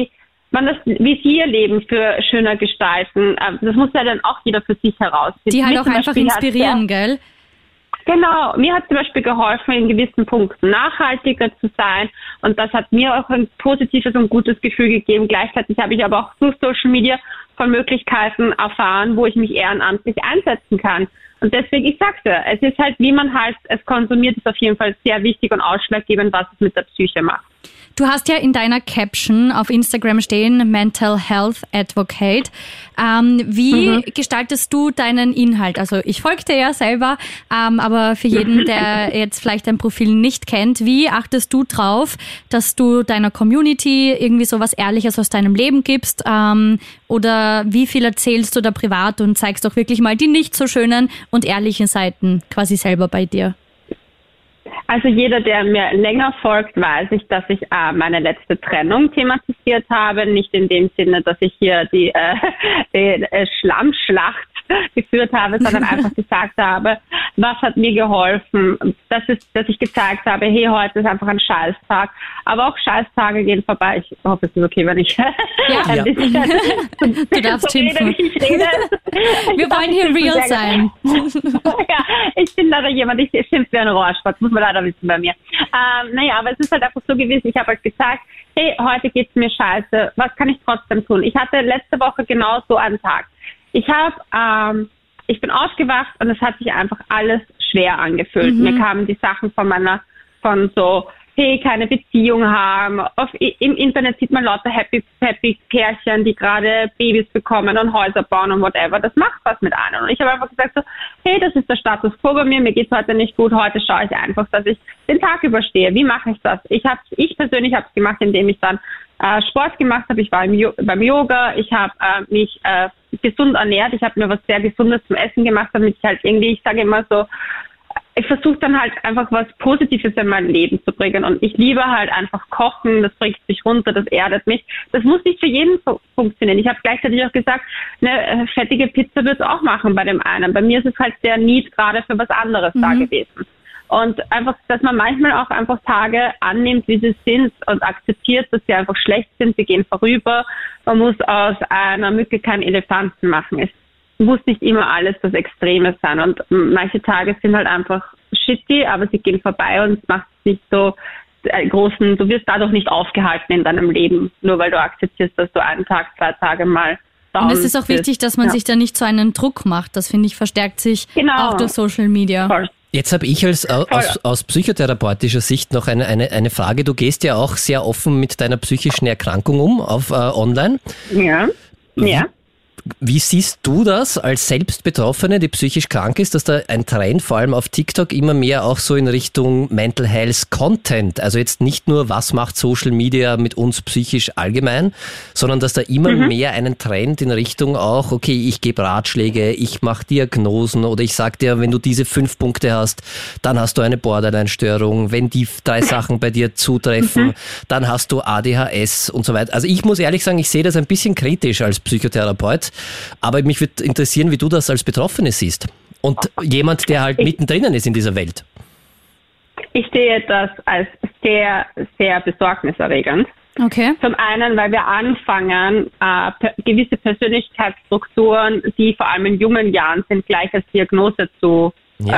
wie sie ihr Leben für schöner gestalten. Das muss ja dann auch jeder für sich herausfinden. Die halt auch einfach inspirieren, gell? Genau, mir hat zum Beispiel geholfen, in gewissen Punkten nachhaltiger zu sein und das hat mir auch ein positives und gutes Gefühl gegeben. Gleichzeitig habe ich aber auch durch Social Media von Möglichkeiten erfahren, wo ich mich ehrenamtlich einsetzen kann. Und deswegen, ich sag's ja, es ist halt, wie man halt es konsumiert, ist auf jeden Fall sehr wichtig und ausschlaggebend, was es mit der Psyche macht. Du hast ja in deiner Caption auf Instagram stehen, Mental Health Advocate. Wie gestaltest du deinen Inhalt? Also ich folge dir ja selber, aber für jeden, der jetzt vielleicht dein Profil nicht kennt, wie achtest du drauf, dass du deiner Community irgendwie so was Ehrliches aus deinem Leben gibst? Oder wie viel erzählst du da privat und zeigst doch wirklich mal die nicht so schönen und ehrlichen Seiten quasi selber bei dir? Also jeder, der mir länger folgt, weiß ich, dass ich meine letzte Trennung thematisiert habe. Nicht in dem Sinne, dass ich hier die Schlammschlacht geführt habe, sondern einfach gesagt habe, was hat mir geholfen. Das ist, dass ich gezeigt habe, hey, heute ist einfach ein Scheißtag. Aber auch Scheißtage gehen vorbei. Ich hoffe, es ist okay, wenn ich ein bisschen du darfst schimpfen. Wir wollen hier real sein. Ja, ich bin leider jemand, ich schimpfe wie ein Rohrspatz, muss man leider wissen bei mir. Aber es ist halt einfach so gewesen, ich habe halt gesagt, hey, heute geht's mir scheiße, was kann ich trotzdem tun? Ich hatte letzte Woche genau so einen Tag. Ich bin aufgewacht und es hat sich einfach alles schwer angefühlt. Mir kamen die Sachen von so, hey, keine Beziehung haben. Im Internet sieht man lauter happy Pärchen, die gerade Babys bekommen und Häuser bauen und whatever. Das macht was mit einem. Und ich habe einfach gesagt so, hey, das ist der Status quo bei mir geht's heute nicht gut. Heute schaue ich einfach, dass ich den Tag überstehe. Wie mache ich das? Ich persönlich habe es gemacht, indem ich dann Sport gemacht habe. Ich war beim Yoga. Ich habe mich gesund ernährt. Ich habe mir was sehr Gesundes zum Essen gemacht, damit ich halt irgendwie, ich sage immer so, ich versuche dann halt einfach was Positives in mein Leben zu bringen und ich liebe halt einfach Kochen, das bringt mich runter, das erdet mich. Das muss nicht für jeden funktionieren. Ich habe gleichzeitig auch gesagt, eine fettige Pizza wird es auch machen bei dem einen. Bei mir ist es halt der Need gerade für was anderes da gewesen. Und einfach, dass man manchmal auch einfach Tage annimmt, wie sie sind und akzeptiert, dass sie einfach schlecht sind, sie gehen vorüber. Man muss aus einer Mücke keinen Elefanten machen. Es muss nicht immer alles das Extreme sein. Und manche Tage sind halt einfach shitty, aber sie gehen vorbei und es macht nicht so großen, du wirst dadurch nicht aufgehalten in deinem Leben, nur weil du akzeptierst, dass du einen Tag, 2 Tage mal down Und es ist auch wichtig, dass man sich da nicht so einen Druck macht. Das, finde ich, verstärkt sich auch durch Social Media. Voll. Jetzt habe ich aus psychotherapeutischer Sicht noch eine Frage. Du gehst ja auch sehr offen mit deiner psychischen Erkrankung auf online. Ja. Wie siehst du das als Selbstbetroffene, die psychisch krank ist, dass da ein Trend, vor allem auf TikTok, immer mehr auch so in Richtung Mental Health Content, also jetzt nicht nur, was macht Social Media mit uns psychisch allgemein, sondern dass da immer mehr einen Trend in Richtung auch, okay, ich gebe Ratschläge, ich mache Diagnosen oder ich sag dir, wenn du diese 5 Punkte hast, dann hast du eine Borderline-Störung, wenn die 3 Sachen bei dir zutreffen, dann hast du ADHS und so weiter. Also ich muss ehrlich sagen, ich sehe das ein bisschen kritisch als Psychotherapeut. Aber mich würde interessieren, wie du das als Betroffene siehst. Und jemand, der halt mittendrin ist in dieser Welt. Ich sehe das als sehr, sehr besorgniserregend. Okay. Zum einen, weil wir anfangen, gewisse Persönlichkeitsstrukturen, die vor allem in jungen Jahren sind, gleich als Diagnose zu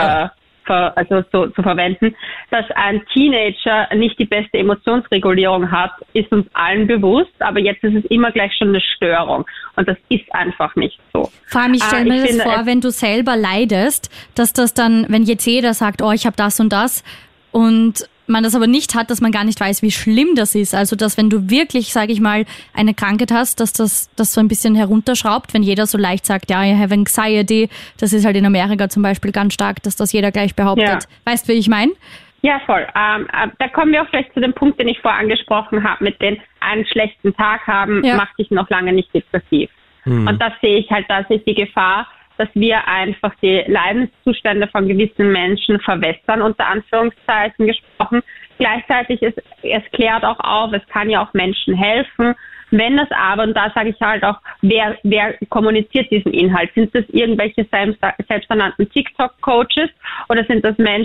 verwenden. Dass ein Teenager nicht die beste Emotionsregulierung hat, ist uns allen bewusst, aber jetzt ist es immer gleich schon eine Störung und das ist einfach nicht so. Vor allem, ich stelle mir das vor, wenn du selber leidest, dass das dann, wenn jetzt jeder sagt, oh, ich habe das und das und man das aber nicht hat, dass man gar nicht weiß, wie schlimm das ist. Also, dass wenn du wirklich, sage ich mal, eine Krankheit hast, dass das so ein bisschen herunterschraubt, wenn jeder so leicht sagt, ja, I have anxiety, das ist halt in Amerika zum Beispiel ganz stark, dass das jeder gleich behauptet. Ja. Weißt du, wie ich meine? Ja, voll. Da kommen wir auch vielleicht zu dem Punkt, den ich vorher angesprochen habe, mit den einen schlechten Tag haben, macht dich noch lange nicht depressiv. Und das sehe ich halt, das ist die Gefahr, dass wir einfach die Leidenszustände von gewissen Menschen verwässern, unter Anführungszeichen gesprochen. Gleichzeitig es klärt auch auf, es kann ja auch Menschen helfen. Wenn das aber, und da sage ich halt auch, wer kommuniziert diesen Inhalt? Sind das irgendwelche selbsternannten TikTok-Coaches oder sind das Menschen,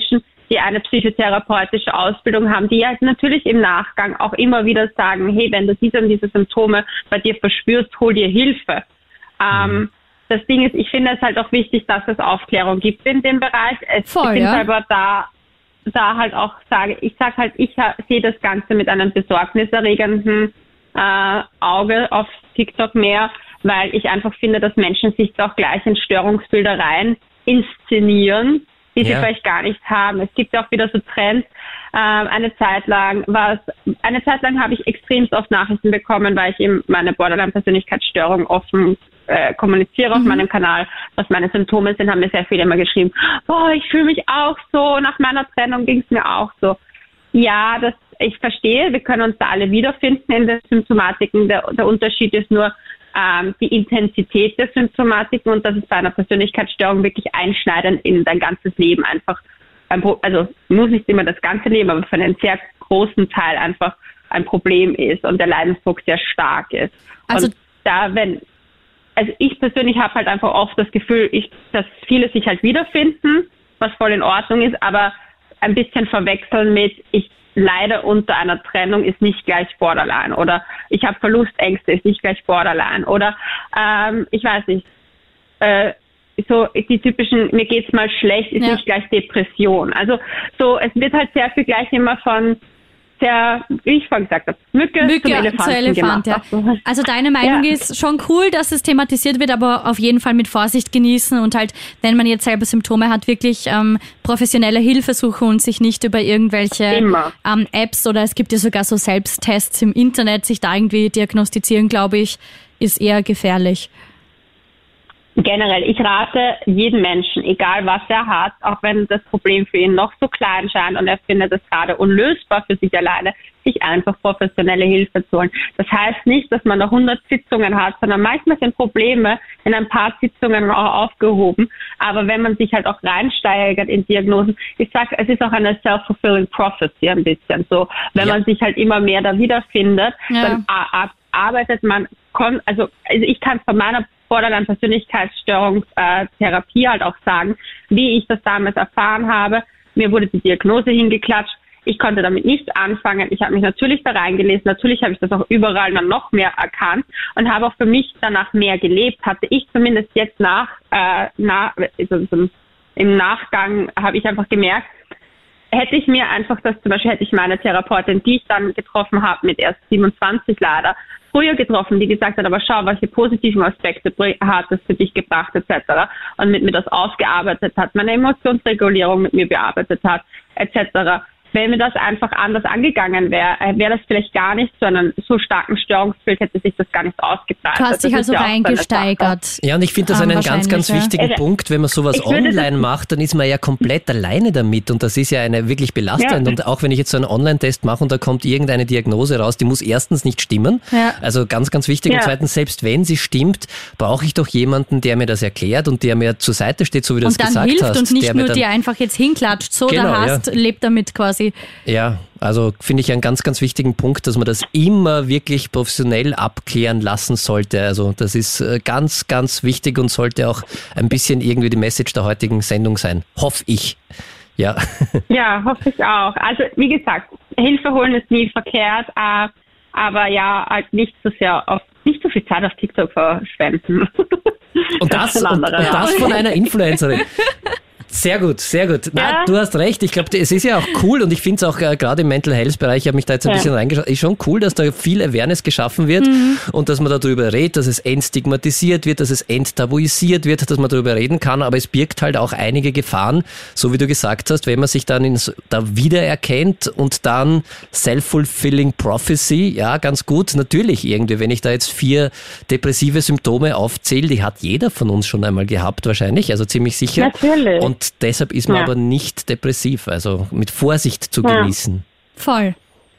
die eine psychotherapeutische Ausbildung haben, die halt natürlich im Nachgang auch immer wieder sagen, hey, wenn du diese und diese Symptome bei dir verspürst, hol dir Hilfe. Das Ding ist, ich finde es halt auch wichtig, dass es Aufklärung gibt in dem Bereich. Ich bin selber da halt auch ich sehe das Ganze mit einem besorgniserregenden Auge auf TikTok mehr, weil ich einfach finde, dass Menschen sich doch gleich in Störungsbilder rein inszenieren, die sie vielleicht gar nicht haben. Es gibt ja auch wieder so Trends. Eine Zeit lang habe ich extremst oft Nachrichten bekommen, weil ich eben meine Borderline-Persönlichkeitsstörung offen kommuniziere auf meinem Kanal, was meine Symptome sind, haben mir sehr viele immer geschrieben, ich fühle mich auch so, nach meiner Trennung ging es mir auch so. Ja, ich verstehe, wir können uns da alle wiederfinden in den Symptomatiken. Der Unterschied ist nur die Intensität der Symptomatiken und das ist bei einer Persönlichkeitsstörung wirklich einschneidend in dein ganzes Leben einfach, also muss nicht immer das ganze Leben, aber für einen sehr großen Teil einfach ein Problem ist und der Leidensdruck sehr stark ist. Also ich persönlich habe halt einfach oft das Gefühl, dass viele sich halt wiederfinden, was voll in Ordnung ist, aber ein bisschen verwechseln mit, ich leide unter einer Trennung ist nicht gleich Borderline oder ich habe Verlustängste ist nicht gleich Borderline oder ich weiß nicht, so die typischen, mir geht's mal schlecht, ist nicht gleich Depression. Also so, es wird halt sehr viel gleich immer von sehr, wie ich vorhin gesagt habe, Mücke zum Elefanten gemacht. Ja. Also deine Meinung ist schon cool, dass es thematisiert wird, aber auf jeden Fall mit Vorsicht genießen und halt, wenn man jetzt selber Symptome hat, wirklich professionelle Hilfe suchen und sich nicht über irgendwelche Apps oder es gibt ja sogar so Selbsttests im Internet, sich da irgendwie diagnostizieren, glaube ich, ist eher gefährlich. Generell, ich rate jedem Menschen, egal was er hat, auch wenn das Problem für ihn noch so klein scheint und er findet es gerade unlösbar für sich alleine, sich einfach professionelle Hilfe zu holen. Das heißt nicht, dass man da 100 Sitzungen hat, sondern manchmal sind Probleme in ein paar Sitzungen auch aufgehoben. Aber wenn man sich halt auch reinsteigert in Diagnosen, ich sage, es ist auch eine self-fulfilling prophecy ein bisschen so. Wenn man sich halt immer mehr da wiederfindet, dann arbeitet man, also ich kann von meiner Borderline-Persönlichkeitsstörungstherapie halt auch sagen, wie ich das damals erfahren habe. Mir wurde die Diagnose hingeklatscht. Ich konnte damit nichts anfangen. Ich habe mich natürlich da reingelesen. Natürlich habe ich das auch überall dann noch mehr erkannt und habe auch für mich danach mehr gelebt. Hatte ich zumindest jetzt im Nachgang habe ich einfach gemerkt, hätte ich mir einfach hätte ich meine Therapeutin, die ich dann getroffen habe, mit erst 27 leider, früher getroffen, die gesagt hat, aber schau, welche positiven Aspekte hat das für dich gebracht, etc. Und mit mir das ausgearbeitet hat, meine Emotionsregulierung mit mir bearbeitet hat, etc. Wenn mir das einfach anders angegangen wäre, wäre das vielleicht gar nicht so einen so starken Störungsbild, hätte sich das gar nicht ausgebreitet. Du hast dich also reingesteigert. Ja, und ich finde das einen ganz, ganz wichtigen Punkt. Wenn man sowas online macht, dann ist man ja komplett alleine damit und das ist ja eine wirklich belastend. Und auch wenn ich jetzt so einen Online-Test mache und da kommt irgendeine Diagnose raus, die muss erstens nicht stimmen, also ganz, ganz wichtig. Und zweitens, selbst wenn sie stimmt, brauche ich doch jemanden, der mir das erklärt und der mir zur Seite steht, so wie du es gesagt hast. Und dann hilft und nicht nur dir einfach jetzt hinklatscht, so da hast, lebt damit quasi. Ja, also finde ich einen ganz, ganz wichtigen Punkt, dass man das immer wirklich professionell abklären lassen sollte. Also das ist ganz, ganz wichtig und sollte auch ein bisschen irgendwie die Message der heutigen Sendung sein. Hoffe ich. Ja. Ja, hoffe ich auch. Also wie gesagt, Hilfe holen ist nie verkehrt, aber ja, halt nicht so viel Zeit auf TikTok verschwenden. Und das von einer Influencerin. Sehr gut, sehr gut. Na, du hast recht. Ich glaube, es ist ja auch cool und ich finde es auch gerade im Mental Health Bereich, ich habe mich da jetzt ein bisschen reingeschaut, ist schon cool, dass da viel Awareness geschaffen wird und dass man darüber redet, dass es entstigmatisiert wird, dass es enttabuisiert wird, dass man darüber reden kann, aber es birgt halt auch einige Gefahren, so wie du gesagt hast, wenn man sich dann da wiedererkennt und dann self-fulfilling prophecy, ja, ganz gut, natürlich irgendwie, wenn ich da jetzt 4 depressive Symptome aufzähle, die hat jeder von uns schon einmal gehabt wahrscheinlich, also ziemlich sicher. Natürlich. Und deshalb ist man aber nicht depressiv, also mit Vorsicht zu genießen. Voll.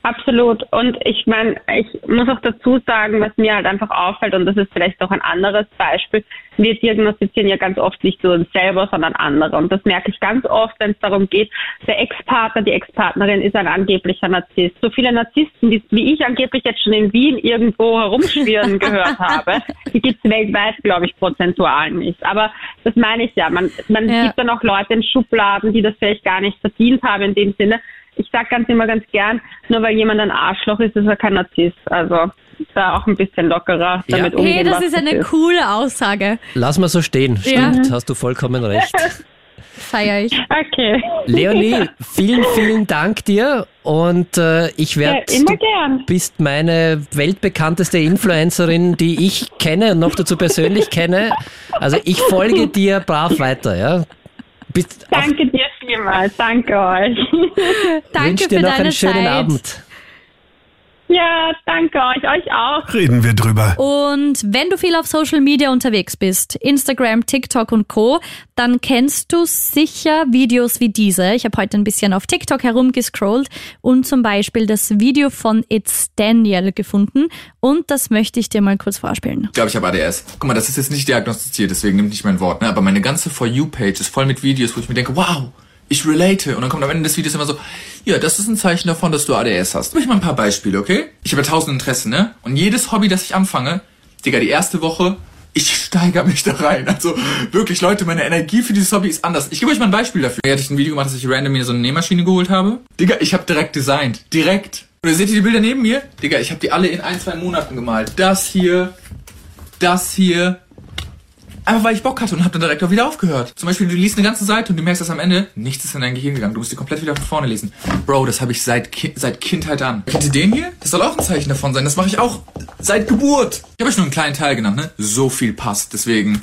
Absolut. Und ich meine, ich muss auch dazu sagen, was mir halt einfach auffällt, und das ist vielleicht auch ein anderes Beispiel, wir diagnostizieren ja ganz oft nicht nur uns selber, sondern andere. Und das merke ich ganz oft, wenn es darum geht, der Ex-Partner, die Ex-Partnerin ist ein angeblicher Narzisst. So viele Narzissten, wie ich angeblich jetzt schon in Wien irgendwo herumschwirren gehört habe, die gibt es weltweit, glaube ich, prozentual nicht. Aber das meine ich ja. Man gibt dann auch Leute in Schubladen, die das vielleicht gar nicht verdient haben in dem Sinne. Ich sage immer ganz gern, nur weil jemand ein Arschloch ist, ist er kein Narzisst. Also da auch ein bisschen lockerer damit umgehen. Hey, das ist eine coole Aussage. Lass mal so stehen. Stimmt, hast du vollkommen recht. Feier ich. Okay. Leonie, vielen, vielen Dank dir. Und ich werde, du bist meine weltbekannteste Influencerin, die ich kenne und noch dazu persönlich kenne. Also ich folge dir brav weiter, ja. Danke dir vielmals, danke euch. Danke für deine Zeit. Ich wünsche dir noch einen schönen Abend. Ja, danke euch auch. Reden wir drüber. Und wenn du viel auf Social Media unterwegs bist, Instagram, TikTok und Co., dann kennst du sicher Videos wie diese. Ich habe heute ein bisschen auf TikTok herumgescrollt und zum Beispiel das Video von It's Daniel gefunden und das möchte ich dir mal kurz vorspielen. Ich glaube, ich habe ADS. Guck mal, das ist jetzt nicht diagnostiziert, deswegen nimm nicht mein Wort, ne? Aber meine ganze For You-Page ist voll mit Videos, wo ich mir denke, wow, ich relate. Und dann kommt am Ende des Videos immer so, ja, das ist ein Zeichen davon, dass du ADS hast. Gib ich mal ein paar Beispiele, okay? Ich habe ja 1000 Interessen, ne? Und jedes Hobby, das ich anfange, Digga, die erste Woche, ich steigere mich da rein. Also wirklich, Leute, meine Energie für dieses Hobby ist anders. Ich gebe euch mal ein Beispiel dafür. Hier hatte ich ein Video gemacht, dass ich random mir so eine Nähmaschine geholt habe. Digga, ich habe direkt designt. Direkt. Und seht ihr die Bilder neben mir? Digga, ich habe die alle in 1-2 Monaten gemalt. Das hier. Einfach weil ich Bock hatte und hab dann direkt auch wieder aufgehört. Zum Beispiel, du liest eine ganze Seite und du merkst, dass am Ende nichts ist in dein Gehirn gegangen. Du musst die komplett wieder von vorne lesen. Bro, das habe ich seit Kindheit an. Kennt ihr den hier? Das soll auch ein Zeichen davon sein. Das mache ich auch seit Geburt. Ich habe euch nur einen kleinen Teil genannt, ne? So viel passt. Deswegen,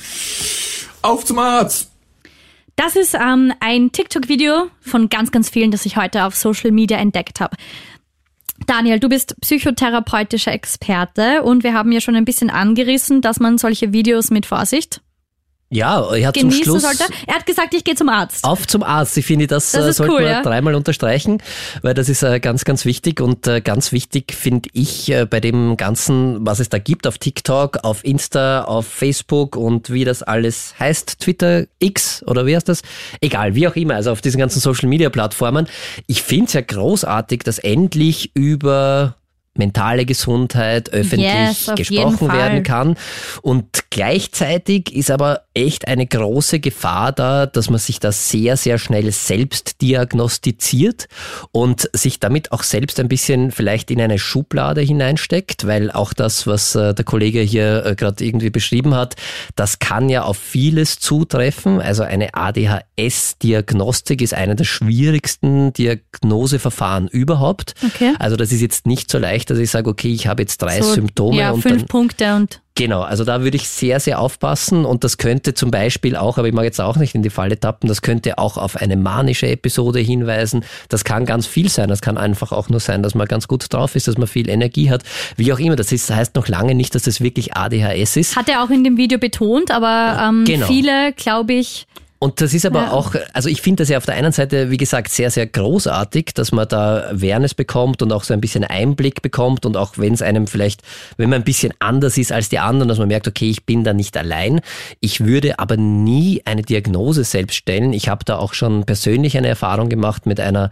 auf zum Arzt. Das ist ein TikTok-Video von ganz, ganz vielen, das ich heute auf Social Media entdeckt habe. Daniel, du bist psychotherapeutischer Experte und wir haben ja schon ein bisschen angerissen, dass man solche Videos mit Vorsicht Ja, er hat zum Schluss sollte. Er hat gesagt, ich gehe zum Arzt. Auf zum Arzt. Ich finde, das sollte cool, man dreimal unterstreichen, weil das ist ganz, ganz wichtig. Und ganz wichtig finde ich bei dem Ganzen, was es da gibt auf TikTok, auf Insta, auf Facebook und wie das alles heißt, Twitter, X oder wie heißt das? Egal, wie auch immer, also auf diesen ganzen Social-Media-Plattformen. Ich finde es ja großartig, dass endlich über mentale Gesundheit öffentlich gesprochen werden kann. Und gleichzeitig ist aber echt eine große Gefahr da, dass man sich da sehr, sehr schnell selbst diagnostiziert und sich damit auch selbst ein bisschen vielleicht in eine Schublade hineinsteckt, weil auch das, was der Kollege hier gerade irgendwie beschrieben hat, das kann ja auf vieles zutreffen. Also eine ADHS-Diagnostik ist eine der schwierigsten Diagnoseverfahren überhaupt. Okay. Also das ist jetzt nicht so leicht, dass ich sage, okay, ich habe jetzt 3 Symptome. Ja, und 5 Punkte und... Genau, also da würde ich sehr, sehr aufpassen und das könnte zum Beispiel auch, aber ich mag jetzt auch nicht in die Falle tappen, das könnte auch auf eine manische Episode hinweisen. Das kann ganz viel sein. Das kann einfach auch nur sein, dass man ganz gut drauf ist, dass man viel Energie hat. Wie auch immer, das heißt noch lange nicht, dass das wirklich ADHS ist. Hat er auch in dem Video betont, aber viele, glaube ich... Und das ist aber auch, also ich finde das ja auf der einen Seite, wie gesagt, sehr, sehr großartig, dass man da Awareness bekommt und auch so ein bisschen Einblick bekommt und auch wenn es einem vielleicht, wenn man ein bisschen anders ist als die anderen, dass man merkt, okay, ich bin da nicht allein. Ich würde aber nie eine Diagnose selbst stellen. Ich habe da auch schon persönlich eine Erfahrung gemacht mit einer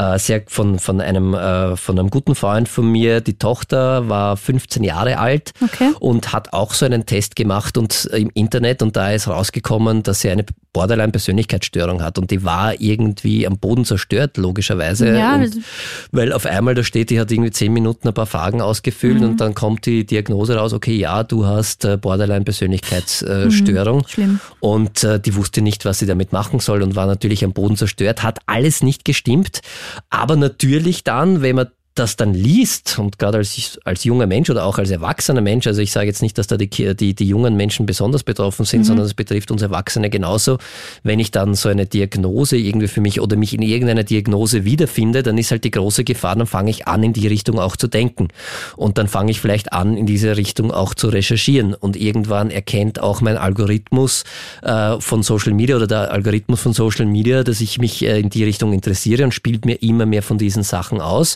von einem guten Freund von mir. Die Tochter war 15 Jahre alt und hat auch so einen Test gemacht und im Internet und da ist rausgekommen, dass sie eine Borderline-Persönlichkeitsstörung hat und die war irgendwie am Boden zerstört, logischerweise. Ja, und weil auf einmal da steht, die hat irgendwie 10 Minuten ein paar Fragen ausgefüllt und dann kommt die Diagnose raus, okay, ja, du hast Borderline-Persönlichkeitsstörung. Schlimm. Und die wusste nicht, was sie damit machen soll und war natürlich am Boden zerstört, hat alles nicht gestimmt, aber natürlich dann, wenn man das dann liest und gerade als junger Mensch oder auch als erwachsener Mensch, also ich sage jetzt nicht, dass da die jungen Menschen besonders betroffen sind, sondern es betrifft uns Erwachsene genauso. Wenn ich dann so eine Diagnose irgendwie für mich oder mich in irgendeiner Diagnose wiederfinde, dann ist halt die große Gefahr, dann fange ich an, in die Richtung auch zu denken. Und dann fange ich vielleicht an, in diese Richtung auch zu recherchieren. Und irgendwann erkennt auch mein Algorithmus von Social Media oder der Algorithmus von Social Media, dass ich mich in die Richtung interessiere und spielt mir immer mehr von diesen Sachen aus. Dann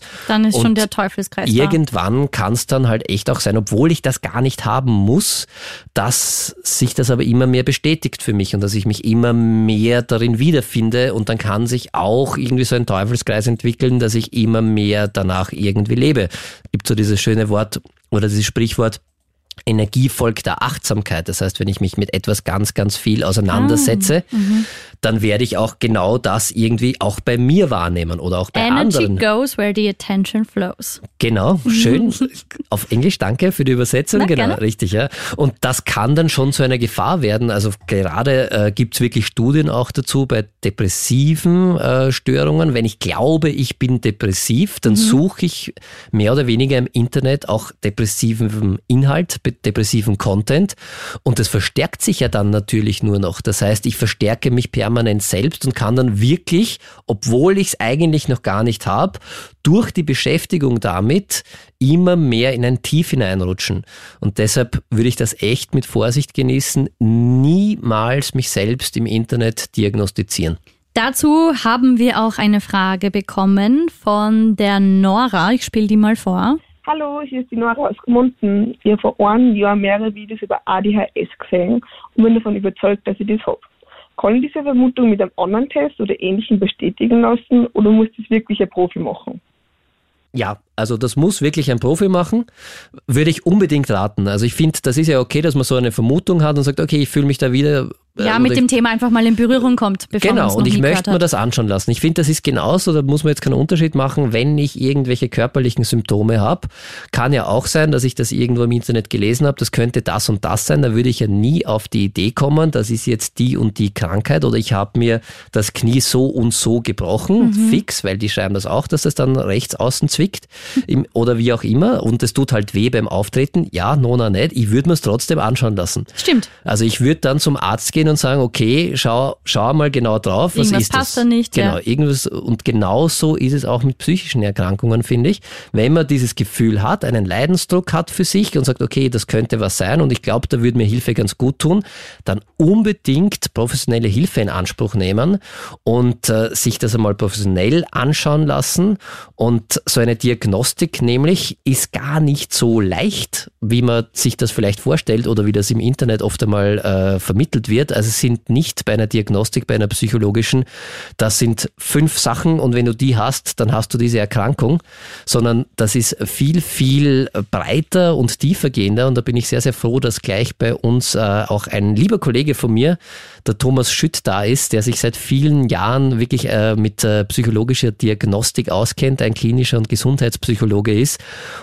dann ist schon der Teufelskreis da. Irgendwann kann es dann halt echt auch sein, obwohl ich das gar nicht haben muss, dass sich das aber immer mehr bestätigt für mich und dass ich mich immer mehr darin wiederfinde und dann kann sich auch irgendwie so ein Teufelskreis entwickeln, dass ich immer mehr danach irgendwie lebe. Es gibt so dieses schöne Wort oder dieses Sprichwort, Energie folgt der Achtsamkeit. Das heißt, wenn ich mich mit etwas ganz, ganz viel auseinandersetze, dann werde ich auch genau das irgendwie auch bei mir wahrnehmen oder auch bei anderen. Energy goes where the attention flows. Genau, schön. Auf Englisch, danke für die Übersetzung. Na, genau, gerne. richtig. Ja. Und das kann dann schon zu einer Gefahr werden. Also gerade gibt es wirklich Studien auch dazu bei depressiven Störungen. Wenn ich glaube, ich bin depressiv, dann suche ich mehr oder weniger im Internet auch depressiven Inhalt, depressiven Content und das verstärkt sich ja dann natürlich nur noch. Das heißt, ich verstärke mich permanent selbst und kann dann wirklich, obwohl ich es eigentlich noch gar nicht habe, durch die Beschäftigung damit immer mehr in ein Tief hineinrutschen. Und deshalb würde ich das echt mit Vorsicht genießen, niemals mich selbst im Internet diagnostizieren. Dazu haben wir auch eine Frage bekommen von der Nora. Ich spiele die mal vor. Hallo, hier ist die Nora aus Gmunden. Ich habe vor einem Jahr mehrere Videos über ADHS gesehen und bin davon überzeugt, dass ich das habe. Kann ich diese Vermutung mit einem Online-Test oder Ähnlichem bestätigen lassen oder muss das wirklich ein Profi machen? Ja, also das muss wirklich ein Profi machen, würde ich unbedingt raten. Also ich finde, das ist ja okay, dass man so eine Vermutung hat und sagt, okay, ich fühle mich da wieder... Ja, mit dem Thema einfach mal in Berührung kommt, bevor man es noch und ich nie möchte mir gehört hat. das anschauen lassen. Ich finde, das ist genauso, da muss man jetzt keinen Unterschied machen, wenn ich irgendwelche körperlichen Symptome habe. Kann ja auch sein, dass ich das irgendwo im Internet gelesen habe, das könnte das und das sein, da würde ich ja nie auf die Idee kommen, das ist jetzt die und die Krankheit oder ich habe mir das Knie so und so gebrochen, fix, weil die schreiben das auch, dass es dann rechts außen zwickt oder wie auch immer und es tut halt weh beim Auftreten. Ja, nona nicht, ich würde mir es trotzdem anschauen lassen. Stimmt. Also ich würde dann zum Arzt gehen und sagen, okay, schau mal genau drauf, was Irgendwas ist das? passt da nicht, Genau, ja. irgendwas, und genauso ist es auch mit psychischen Erkrankungen, finde ich. Wenn man dieses Gefühl hat, einen Leidensdruck hat für sich und sagt, okay, das könnte was sein und ich glaube, da würde mir Hilfe ganz gut tun, dann unbedingt professionelle Hilfe in Anspruch nehmen und sich das einmal professionell anschauen lassen. Und so eine Diagnostik nämlich ist gar nicht so leicht, wie man sich das vielleicht vorstellt oder wie das im Internet oft einmal vermittelt wird. Also es sind nicht bei einer Diagnostik, bei einer psychologischen, das sind 5 Sachen und wenn du die hast, dann hast du diese Erkrankung, sondern das ist viel, viel breiter und tiefergehender und da bin ich sehr, sehr froh, dass gleich bei uns auch ein lieber Kollege von mir, der Thomas Schütt, da ist, der sich seit vielen Jahren wirklich mit psychologischer Diagnostik auskennt, ein klinischer und Gesundheitspsychologe ist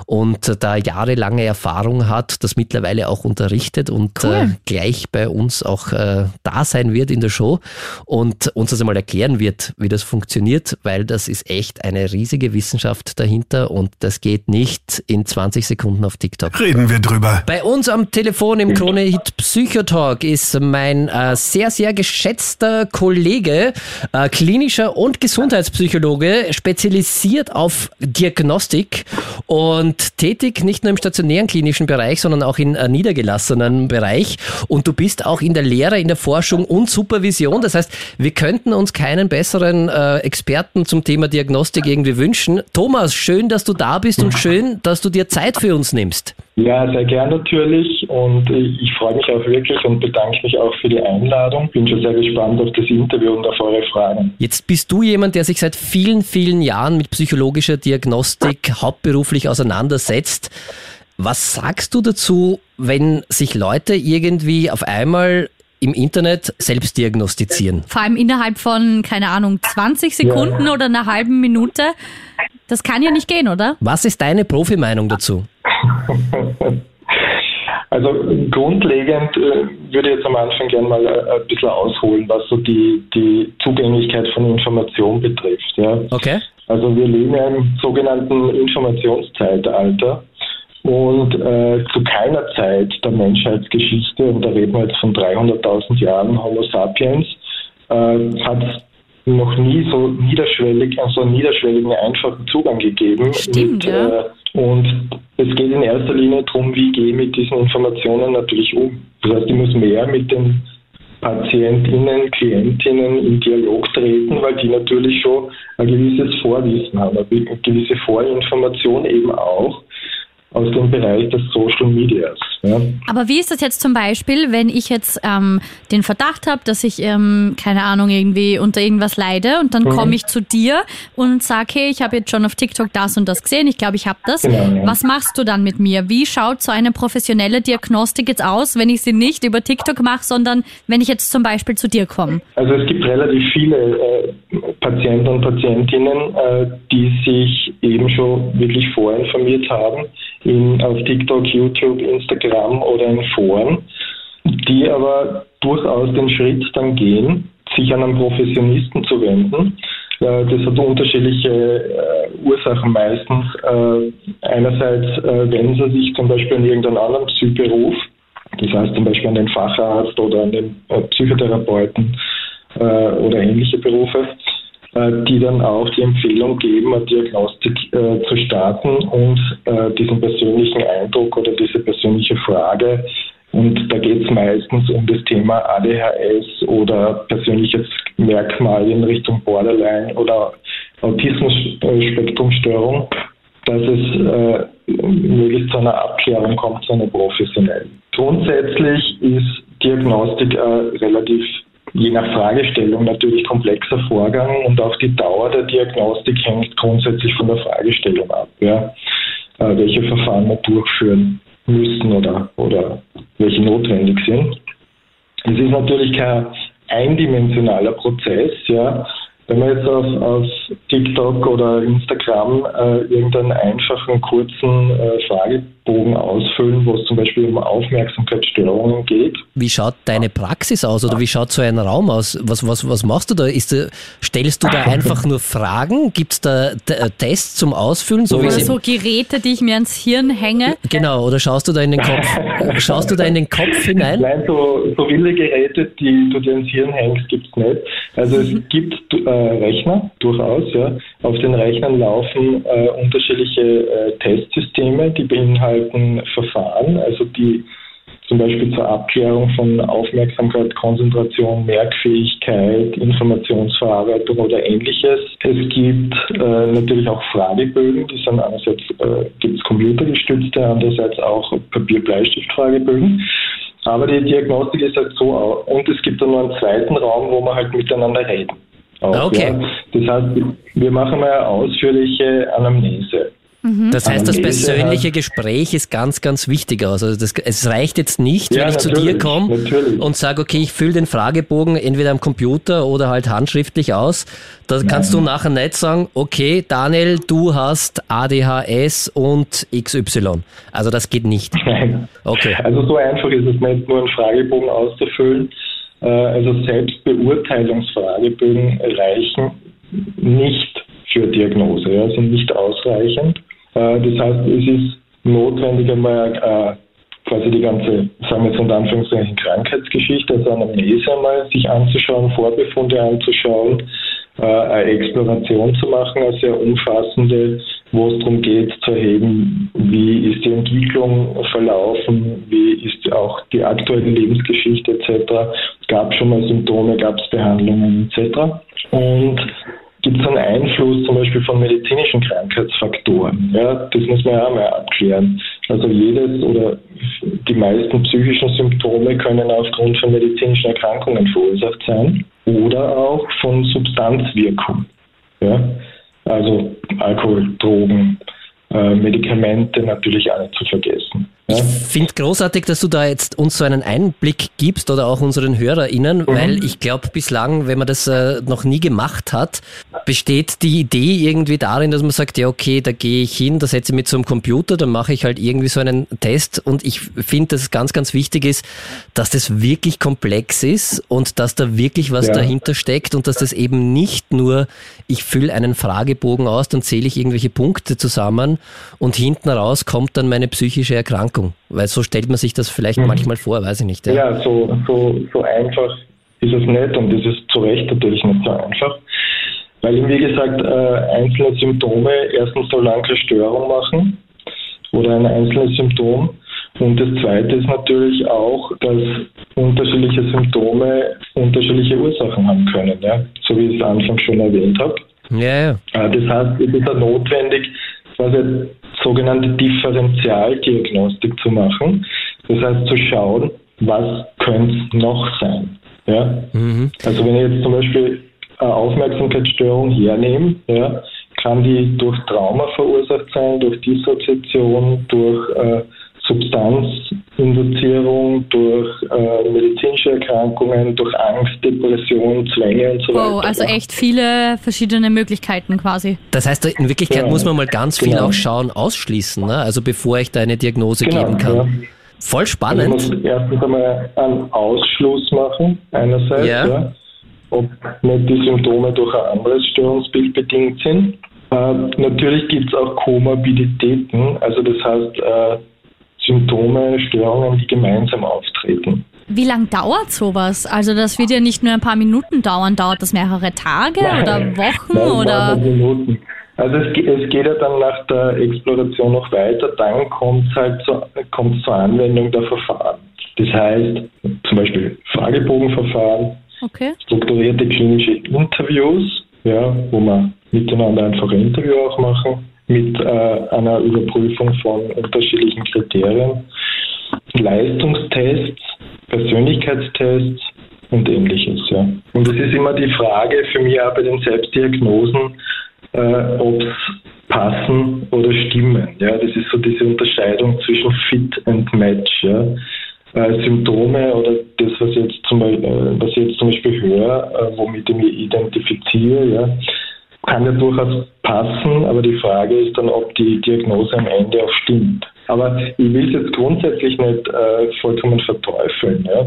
und da jahrelange Erfahrung hat, das mittlerweile auch unterrichtet und gleich bei uns auch da sein wird in der Show und uns das einmal erklären wird, wie das funktioniert, weil das ist echt eine riesige Wissenschaft dahinter und das geht nicht in 20 Sekunden auf TikTok. Reden wir drüber. Bei uns am Telefon im Krone-Hit Psychotalk ist mein sehr, sehr geschätzter Kollege, klinischer und Gesundheitspsychologe, spezialisiert auf Diagnostik und tätig nicht nur im stationären klinischen Bereich, sondern auch in niedergelassenen Bereich und du bist auch in der Lehre, in der Forschung und Supervision. Das heißt, wir könnten uns keinen besseren Experten zum Thema Diagnostik irgendwie wünschen. Thomas, schön, dass du da bist und schön, dass du dir Zeit für uns nimmst. Ja, sehr gern natürlich und ich freue mich auch wirklich und bedanke mich auch für die Einladung. Bin schon sehr gespannt auf das Interview und auf eure Fragen. Jetzt bist du jemand, der sich seit vielen, vielen Jahren mit psychologischer Diagnostik hauptberuflich auseinandersetzt. Was sagst du dazu, wenn sich Leute irgendwie auf einmal im Internet selbst diagnostizieren? Vor allem innerhalb von, keine Ahnung, 20 Sekunden oder einer halben Minute. Das kann ja nicht gehen, oder? Was ist deine Profimeinung dazu? Also grundlegend würde ich jetzt am Anfang gerne mal ein bisschen ausholen, was so die Zugänglichkeit von Information betrifft. Ja. Okay. Also wir leben ja im sogenannten Informationszeitalter und zu keiner Zeit der Menschheitsgeschichte, und da reden wir jetzt von 300.000 Jahren Homo sapiens, hat es noch nie so einen niederschwelligen, einfachen Zugang gegeben. Stimmt, ja. Und es geht in erster Linie darum, wie gehe ich mit diesen Informationen natürlich um. Das heißt, ich muss mehr mit den PatientInnen, KlientInnen in Dialog treten, weil die natürlich schon ein gewisses Vorwissen haben, eine gewisse Vorinformation eben auch aus dem Bereich des Social Medias. Ja. Aber wie ist das jetzt zum Beispiel, wenn ich jetzt den Verdacht habe, dass ich, keine Ahnung, irgendwie unter irgendwas leide und dann komme ich zu dir und sage, hey, ich habe jetzt schon auf TikTok das und das gesehen, ich glaube, ich habe das. Genau, ja. Was machst du dann mit mir? Wie schaut so eine professionelle Diagnostik jetzt aus, wenn ich sie nicht über TikTok mache, sondern wenn ich jetzt zum Beispiel zu dir komme? Also es gibt relativ viele Patienten und Patientinnen, die sich eben schon wirklich vorinformiert haben, auf TikTok, YouTube, Instagram oder in Foren, die aber durchaus den Schritt dann gehen, sich an einen Professionisten zu wenden. Das hat unterschiedliche Ursachen meistens. Einerseits wenden sie sich zum Beispiel an irgendeinen anderen Psychberuf, das heißt zum Beispiel an den Facharzt oder an den Psychotherapeuten oder ähnliche Berufe, die dann auch die Empfehlung geben, eine Diagnostik zu starten und diesen persönlichen Eindruck oder diese persönliche Frage, und da geht es meistens um das Thema ADHS oder persönliches Merkmal in Richtung Borderline oder Autismus-Spektrumstörung, dass es möglichst zu einer Abklärung kommt, zu einer professionellen. Grundsätzlich ist Diagnostik relativ, je nach Fragestellung, natürlich komplexer Vorgang, und auch die Dauer der Diagnostik hängt grundsätzlich von der Fragestellung ab, ja, welche Verfahren wir durchführen müssen oder welche notwendig sind. Es ist natürlich kein eindimensionaler Prozess, ja. Wenn wir jetzt auf TikTok oder Instagram irgendeinen einfachen, kurzen Fragebogen ausfüllen, wo es zum Beispiel um Aufmerksamkeitsstörungen geht. Wie schaut deine Praxis aus oder wie schaut so ein Raum aus? Was machst du da? Stellst du da einfach nur Fragen? Gibt es da Tests zum Ausfüllen? Oder so Geräte, die ich mir ans Hirn hänge? Genau, oder schaust du da in den Kopf? hinein? Nein, so wilde Geräte, die du dir ins Hirn hängst, gibt es nicht. Also es gibt Rechner, durchaus, ja. Auf den Rechnern laufen unterschiedliche Testsysteme, die beinhalten Verfahren, also die zum Beispiel zur Abklärung von Aufmerksamkeit, Konzentration, Merkfähigkeit, Informationsverarbeitung oder ähnliches. Es gibt natürlich auch Fragebögen, die sind einerseits gibt's computergestützte, andererseits auch Papier-Bleistift-Fragebögen. Aber die Diagnostik ist halt so, und es gibt dann noch einen zweiten Raum, wo wir halt miteinander reden. Auch, okay. Ja. Das heißt, wir machen mal eine ausführliche Anamnese. Das heißt, das persönliche Gespräch ist ganz, ganz wichtig. Also es reicht jetzt nicht, wenn ich zu dir komme und sage, okay, ich fülle den Fragebogen entweder am Computer oder halt handschriftlich aus. Da kannst du nachher nicht sagen, okay, Daniel, du hast ADHS und XY. Also das geht nicht. Nein. Okay. Also so einfach ist es nicht, nur einen Fragebogen auszufüllen. Also Selbstbeurteilungsfragebögen reichen nicht für Diagnose, ja, sind nicht ausreichend. Das heißt, es ist notwendig, einmal quasi die ganze, sagen wir jetzt unter Anführungszeichen, Krankheitsgeschichte, also Anamnese einmal sich anzuschauen, Vorbefunde anzuschauen, eine Exploration zu machen, eine sehr umfassende, wo es darum geht zu erheben, wie ist die Entwicklung verlaufen, wie ist auch die aktuelle Lebensgeschichte etc. Gab es schon mal Symptome, gab es Behandlungen etc. Und gibt es einen Einfluss zum Beispiel von medizinischen Krankheitsfaktoren? Ja, das muss man ja auch mal abklären. Also jedes oder die meisten psychischen Symptome können aufgrund von medizinischen Erkrankungen verursacht sein oder auch von Substanzwirkung. Ja? Also Alkohol, Drogen, Medikamente natürlich auch nicht zu vergessen. Ja? Ich finde großartig, dass du da jetzt uns so einen Einblick gibst oder auch unseren HörerInnen, weil ich glaube, bislang, wenn man das noch nie gemacht hat, besteht die Idee irgendwie darin, dass man sagt, ja okay, da gehe ich hin, da setze ich mich zum Computer, dann mache ich halt irgendwie so einen Test, und ich finde, dass es ganz, ganz wichtig ist, dass das wirklich komplex ist und dass da wirklich was dahinter steckt und dass das eben nicht nur, ich fülle einen Fragebogen aus, dann zähle ich irgendwelche Punkte zusammen und hinten raus kommt dann meine psychische Erkrankung. Weil so stellt man sich das vielleicht manchmal vor, weiß ich nicht. Ja, so einfach ist es nicht, und das ist zu Recht natürlich nicht so einfach. Weil eben, wie gesagt, einzelne Symptome erstens soll lang keine Störung machen oder ein einzelnes Symptom. Und das Zweite ist natürlich auch, dass unterschiedliche Symptome unterschiedliche Ursachen haben können, ja, so wie ich es anfangs schon erwähnt habe. Ja. Das heißt, es ist auch notwendig, quasi sogenannte Differentialdiagnostik zu machen. Das heißt, zu schauen, was könnte es noch sein. Ja? Also wenn ich jetzt zum Beispiel eine Aufmerksamkeitsstörung hernehme, ja, kann die durch Trauma verursacht sein, durch Dissoziation, durch Substanzinduzierung, durch medizinische Erkrankungen, durch Angst, Depression, Zwänge und so weiter. Wow, also echt viele verschiedene Möglichkeiten quasi. Das heißt, in Wirklichkeit muss man mal ganz viel auch schauen, ausschließen, ne? Also bevor ich da eine Diagnose geben kann. Ja. Voll spannend. Also ich muss erstens einmal einen Ausschluss machen, einerseits, ja, ob nicht die Symptome durch ein anderes Störungsbild bedingt sind. Natürlich gibt es auch Komorbiditäten, also das heißt Symptome, Störungen, die gemeinsam auftreten. Wie lang dauert sowas? Also das wird ja nicht nur ein paar Minuten dauern, dauert das mehrere Tage oder Wochen? Nein, oder? Minuten. Also es geht ja dann nach der Exploration noch weiter, dann kommt es halt zur Anwendung der Verfahren. Das heißt zum Beispiel Fragebogenverfahren, strukturierte klinische Interviews, ja, wo man miteinander einfach ein Interview auch machen, mit einer Überprüfung von unterschiedlichen Kriterien, Leistungstests, Persönlichkeitstests und Ähnliches. Ja. Und es ist immer die Frage für mich auch bei den Selbstdiagnosen, ob es passen oder stimmen. Ja. Das ist so diese Unterscheidung zwischen Fit and Match. Ja. Symptome oder das, was ich jetzt zum Beispiel höre, womit ich mich identifiziere, ja, kann ja durchaus passen, aber die Frage ist dann, ob die Diagnose am Ende auch stimmt. Aber ich will es jetzt grundsätzlich nicht vollkommen verteufeln, ja?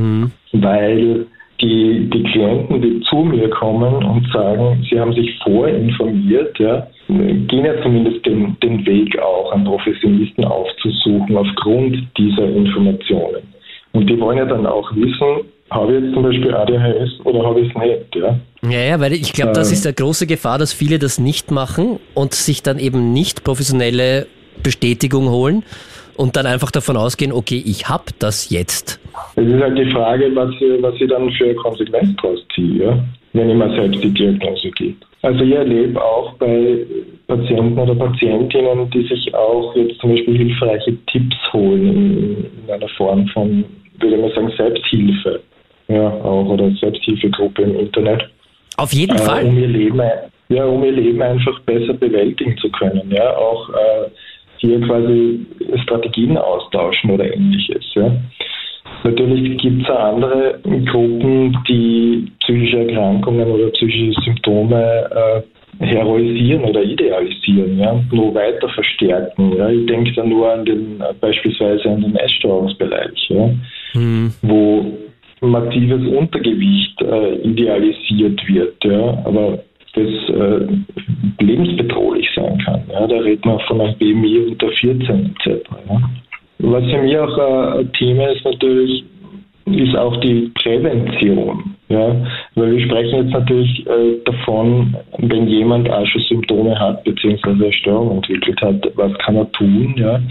Weil die Klienten, die zu mir kommen und sagen, sie haben sich vorinformiert, ja, gehen ja zumindest den Weg auch, einen Professionisten aufzusuchen aufgrund dieser Informationen. Und die wollen ja dann auch wissen, habe ich jetzt zum Beispiel ADHS oder habe ich es nicht? Ja? Ja, weil ich glaube, das ist eine große Gefahr, dass viele das nicht machen und sich dann eben nicht professionelle Bestätigung holen und dann einfach davon ausgehen, okay, ich habe das jetzt. Es ist halt die Frage, was ich dann für Konsequenz draus ziehe, ja? Wenn ich mir selbst die Diagnose gebe. Also ich erlebe auch bei Patienten oder Patientinnen, die sich auch jetzt zum Beispiel hilfreiche Tipps holen in einer Form von, würde man sagen, Selbsthilfe. Ja, auch, oder Selbsthilfegruppe im Internet. Auf jeden Fall. Um ihr Leben einfach besser bewältigen zu können. Ja, auch hier quasi Strategien austauschen oder Ähnliches. Ja. Natürlich gibt es auch andere Gruppen, die psychische Erkrankungen oder psychische Symptome heroisieren oder idealisieren, ja, nur weiter verstärken. Ja. Ich denke da nur beispielsweise an den Essstörungsbereich, ja, wo massives Untergewicht idealisiert wird, ja, aber das lebensbedrohlich sein kann. Ja. Da redet man von einem BMI unter 14 etc. Ja. Was für mich auch ein Thema ist natürlich, ist auch die Prävention. Ja. Weil wir sprechen jetzt natürlich davon, wenn jemand auch schon Symptome hat, beziehungsweise eine Störung entwickelt hat, was kann er tun? Ja.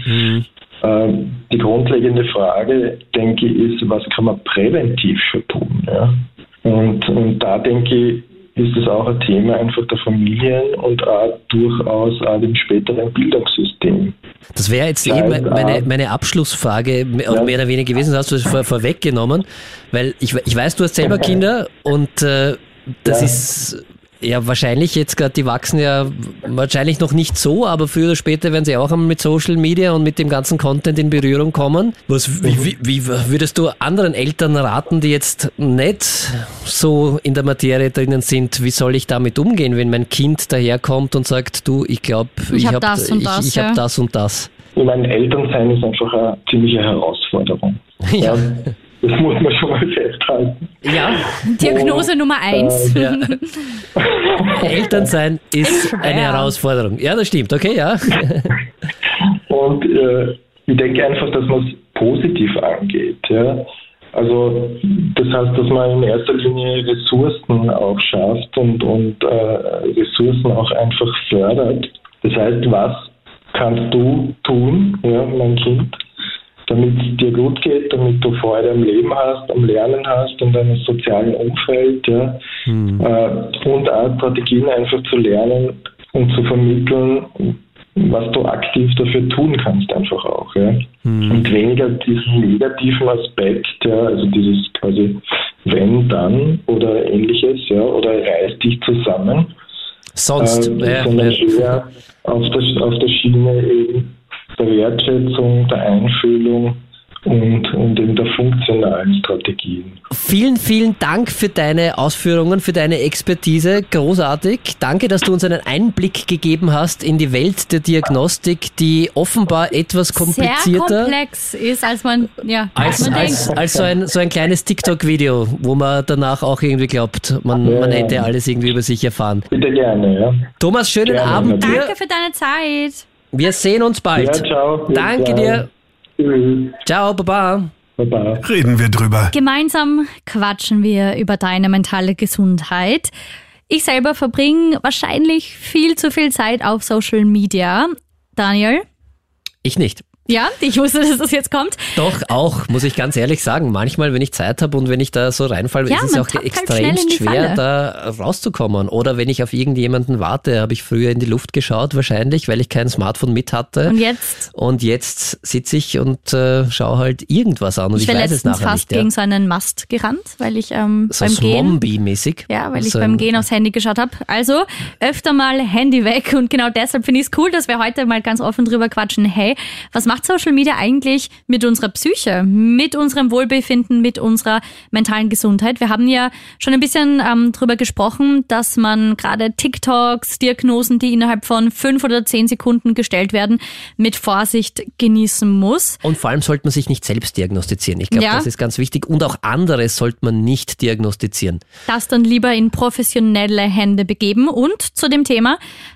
Die grundlegende Frage, denke ich, ist, was kann man präventiv schon tun? Ja? Und da, denke ich, ist es auch ein Thema einfach der Familien und auch durchaus auch dem späteren Bildungssystem. Das wäre jetzt meine Abschlussfrage, mehr oder weniger gewesen, das hast du vorweggenommen, weil ich weiß, du hast selber Kinder und das ist ja wahrscheinlich, jetzt gerade die wachsen ja wahrscheinlich noch nicht so, aber früher oder später werden sie auch einmal mit Social Media und mit dem ganzen Content in Berührung kommen. Wie würdest du anderen Eltern raten, die jetzt nicht so in der Materie drinnen sind, wie soll ich damit umgehen, wenn mein Kind daherkommt und sagt, du, ich glaube, ich habe das und das? Ich meine, Elternsein ist einfach eine ziemliche Herausforderung. Ja. Das muss man schon mal festhalten. Ja, Diagnose Nummer 1. Ja. Elternsein ist eine Herausforderung. Ja, das stimmt. Okay, ja. Und ich denke einfach, dass man es positiv angeht. Ja. Also das heißt, dass man in erster Linie Ressourcen auch schafft und Ressourcen auch einfach fördert. Das heißt, was kannst du tun, ja, mein Kind, damit es dir gut geht, damit du Freude am Leben hast, am Lernen hast, in deinem sozialen Umfeld, ja. Und auch Strategien einfach zu lernen und zu vermitteln, was du aktiv dafür tun kannst, einfach auch. Ja. Und weniger diesen negativen Aspekt, ja, also dieses quasi wenn, dann oder ähnliches, ja, oder reiß dich zusammen. Sonst, sondern eher auf der Schiene eben der Wertschätzung, der Einfühlung und in der funktionalen Strategien. Vielen, vielen Dank für deine Ausführungen, für deine Expertise. Großartig. Danke, dass du uns einen Einblick gegeben hast in die Welt der Diagnostik, die offenbar etwas komplizierter sehr komplex ist, als man denkt. Als so ein kleines TikTok-Video, wo man danach auch irgendwie glaubt, man hätte alles irgendwie über sich erfahren. Bitte gerne, ja. Thomas, schönen Abend dir. Danke für deine Zeit. Wir sehen uns bald. Ja, ciao. Danke dir. Ciao, Baba. Reden wir drüber. Gemeinsam quatschen wir über deine mentale Gesundheit. Ich selber verbringe wahrscheinlich viel zu viel Zeit auf Social Media. Daniel? Ich nicht. Ja, ich wusste, dass das jetzt kommt. Doch, auch, muss ich ganz ehrlich sagen. Manchmal, wenn ich Zeit habe und wenn ich da so reinfalle, ist es auch extrem schwer, da rauszukommen. Oder wenn ich auf irgendjemanden warte, habe ich früher in die Luft geschaut wahrscheinlich, weil ich kein Smartphone mit hatte. Und jetzt sitze ich und schaue halt irgendwas an und ich weiß es nachher nicht. Ich bin letztens fast gegen so einen Mast gerannt, weil ich beim Gehen... Zombie-mäßig. Ja, weil ich beim Gehen aufs Handy geschaut habe. Also öfter mal Handy weg und genau deshalb finde ich es cool, dass wir heute mal ganz offen drüber quatschen. Hey, was macht Social Media eigentlich mit unserer Psyche, mit unserem Wohlbefinden, mit unserer mentalen Gesundheit? Wir haben ja schon ein bisschen drüber gesprochen, dass man gerade TikToks, Diagnosen, die innerhalb von 5 oder 10 Sekunden gestellt werden, mit Vorsicht genießen muss. Und vor allem sollte man sich nicht selbst diagnostizieren. Ich glaube, das ist ganz wichtig. Und auch andere sollte man nicht diagnostizieren. Das dann lieber in professionelle Hände begeben. Und zu dem Thema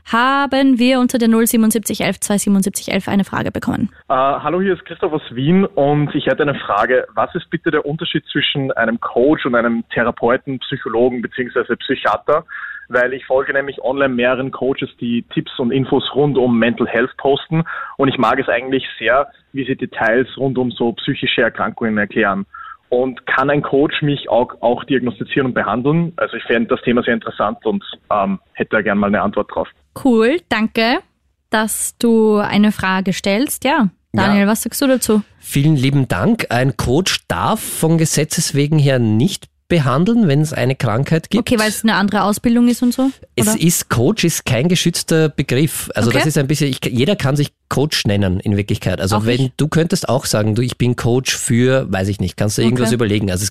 haben wir unter der 07711 27711 eine Frage bekommen. Hallo, hier ist Christoph aus Wien und ich hätte eine Frage. Was ist bitte der Unterschied zwischen einem Coach und einem Therapeuten, Psychologen bzw. Psychiater? Weil ich folge nämlich online mehreren Coaches, die Tipps und Infos rund um Mental Health posten und ich mag es eigentlich sehr, wie sie Details rund um so psychische Erkrankungen erklären. Und kann ein Coach mich auch diagnostizieren und behandeln? Also ich fände das Thema sehr interessant und hätte da gerne mal eine Antwort drauf. Cool, danke, dass du eine Frage stellst. Ja, Daniel, was sagst du dazu? Vielen lieben Dank. Ein Coach darf von Gesetzes wegen her nicht behandeln, wenn es eine Krankheit gibt. Okay, weil es eine andere Ausbildung ist und so? Oder? Coach ist kein geschützter Begriff. Also das ist ein bisschen, jeder kann sich Coach nennen in Wirklichkeit. Also auch du könntest auch sagen, ich bin Coach für, weiß ich nicht, kannst du irgendwas überlegen. Also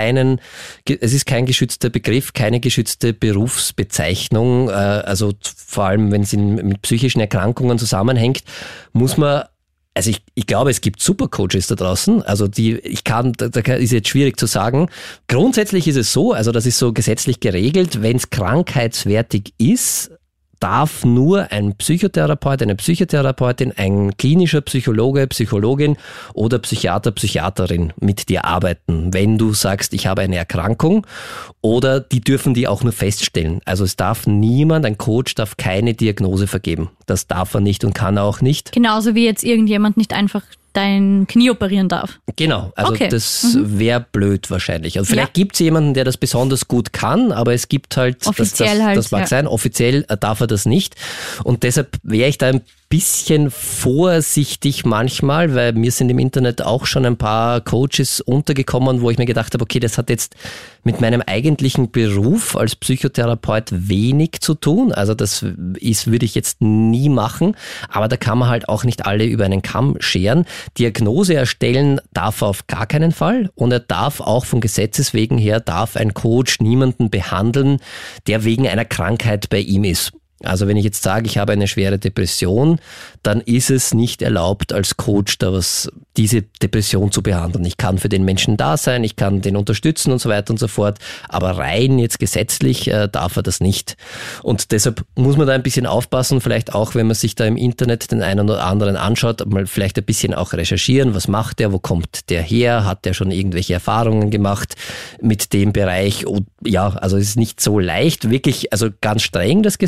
es ist kein geschützter Begriff, keine geschützte Berufsbezeichnung. Also vor allem, wenn es mit psychischen Erkrankungen zusammenhängt, muss man. Also ich glaube, es gibt super Coaches da draußen. Also da ist jetzt schwierig zu sagen. Grundsätzlich ist es so, also das ist so gesetzlich geregelt, wenn es krankheitswertig ist, darf nur ein Psychotherapeut, eine Psychotherapeutin, ein klinischer Psychologe, Psychologin oder Psychiater, Psychiaterin mit dir arbeiten, wenn du sagst, ich habe eine Erkrankung, oder die dürfen die auch nur feststellen. Also es darf niemand, ein Coach darf keine Diagnose vergeben. Das darf er nicht und kann er auch nicht. Genauso wie jetzt irgendjemand nicht einfach dein Knie operieren darf. Genau, also das wäre blöd wahrscheinlich. Also vielleicht gibt es jemanden, der das besonders gut kann, aber es gibt halt, das mag sein, offiziell darf er das nicht. Und deshalb wäre ich da ein bisschen vorsichtig manchmal, weil mir sind im Internet auch schon ein paar Coaches untergekommen, wo ich mir gedacht habe, okay, das hat jetzt mit meinem eigentlichen Beruf als Psychotherapeut wenig zu tun. Also das würde ich jetzt nie machen, aber da kann man halt auch nicht alle über einen Kamm scheren. Diagnose erstellen darf er auf gar keinen Fall und er darf auch von Gesetzes wegen her, darf ein Coach niemanden behandeln, der wegen einer Krankheit bei ihm ist. Also wenn ich jetzt sage, ich habe eine schwere Depression, dann ist es nicht erlaubt, als Coach diese Depression zu behandeln. Ich kann für den Menschen da sein, ich kann den unterstützen und so weiter und so fort, aber rein jetzt gesetzlich darf er das nicht. Und deshalb muss man da ein bisschen aufpassen, vielleicht auch, wenn man sich da im Internet den einen oder anderen anschaut, mal vielleicht ein bisschen auch recherchieren, was macht der, wo kommt der her, hat der schon irgendwelche Erfahrungen gemacht mit dem Bereich? Und ja, also es ist nicht so leicht, wirklich, also ganz streng das Gesetz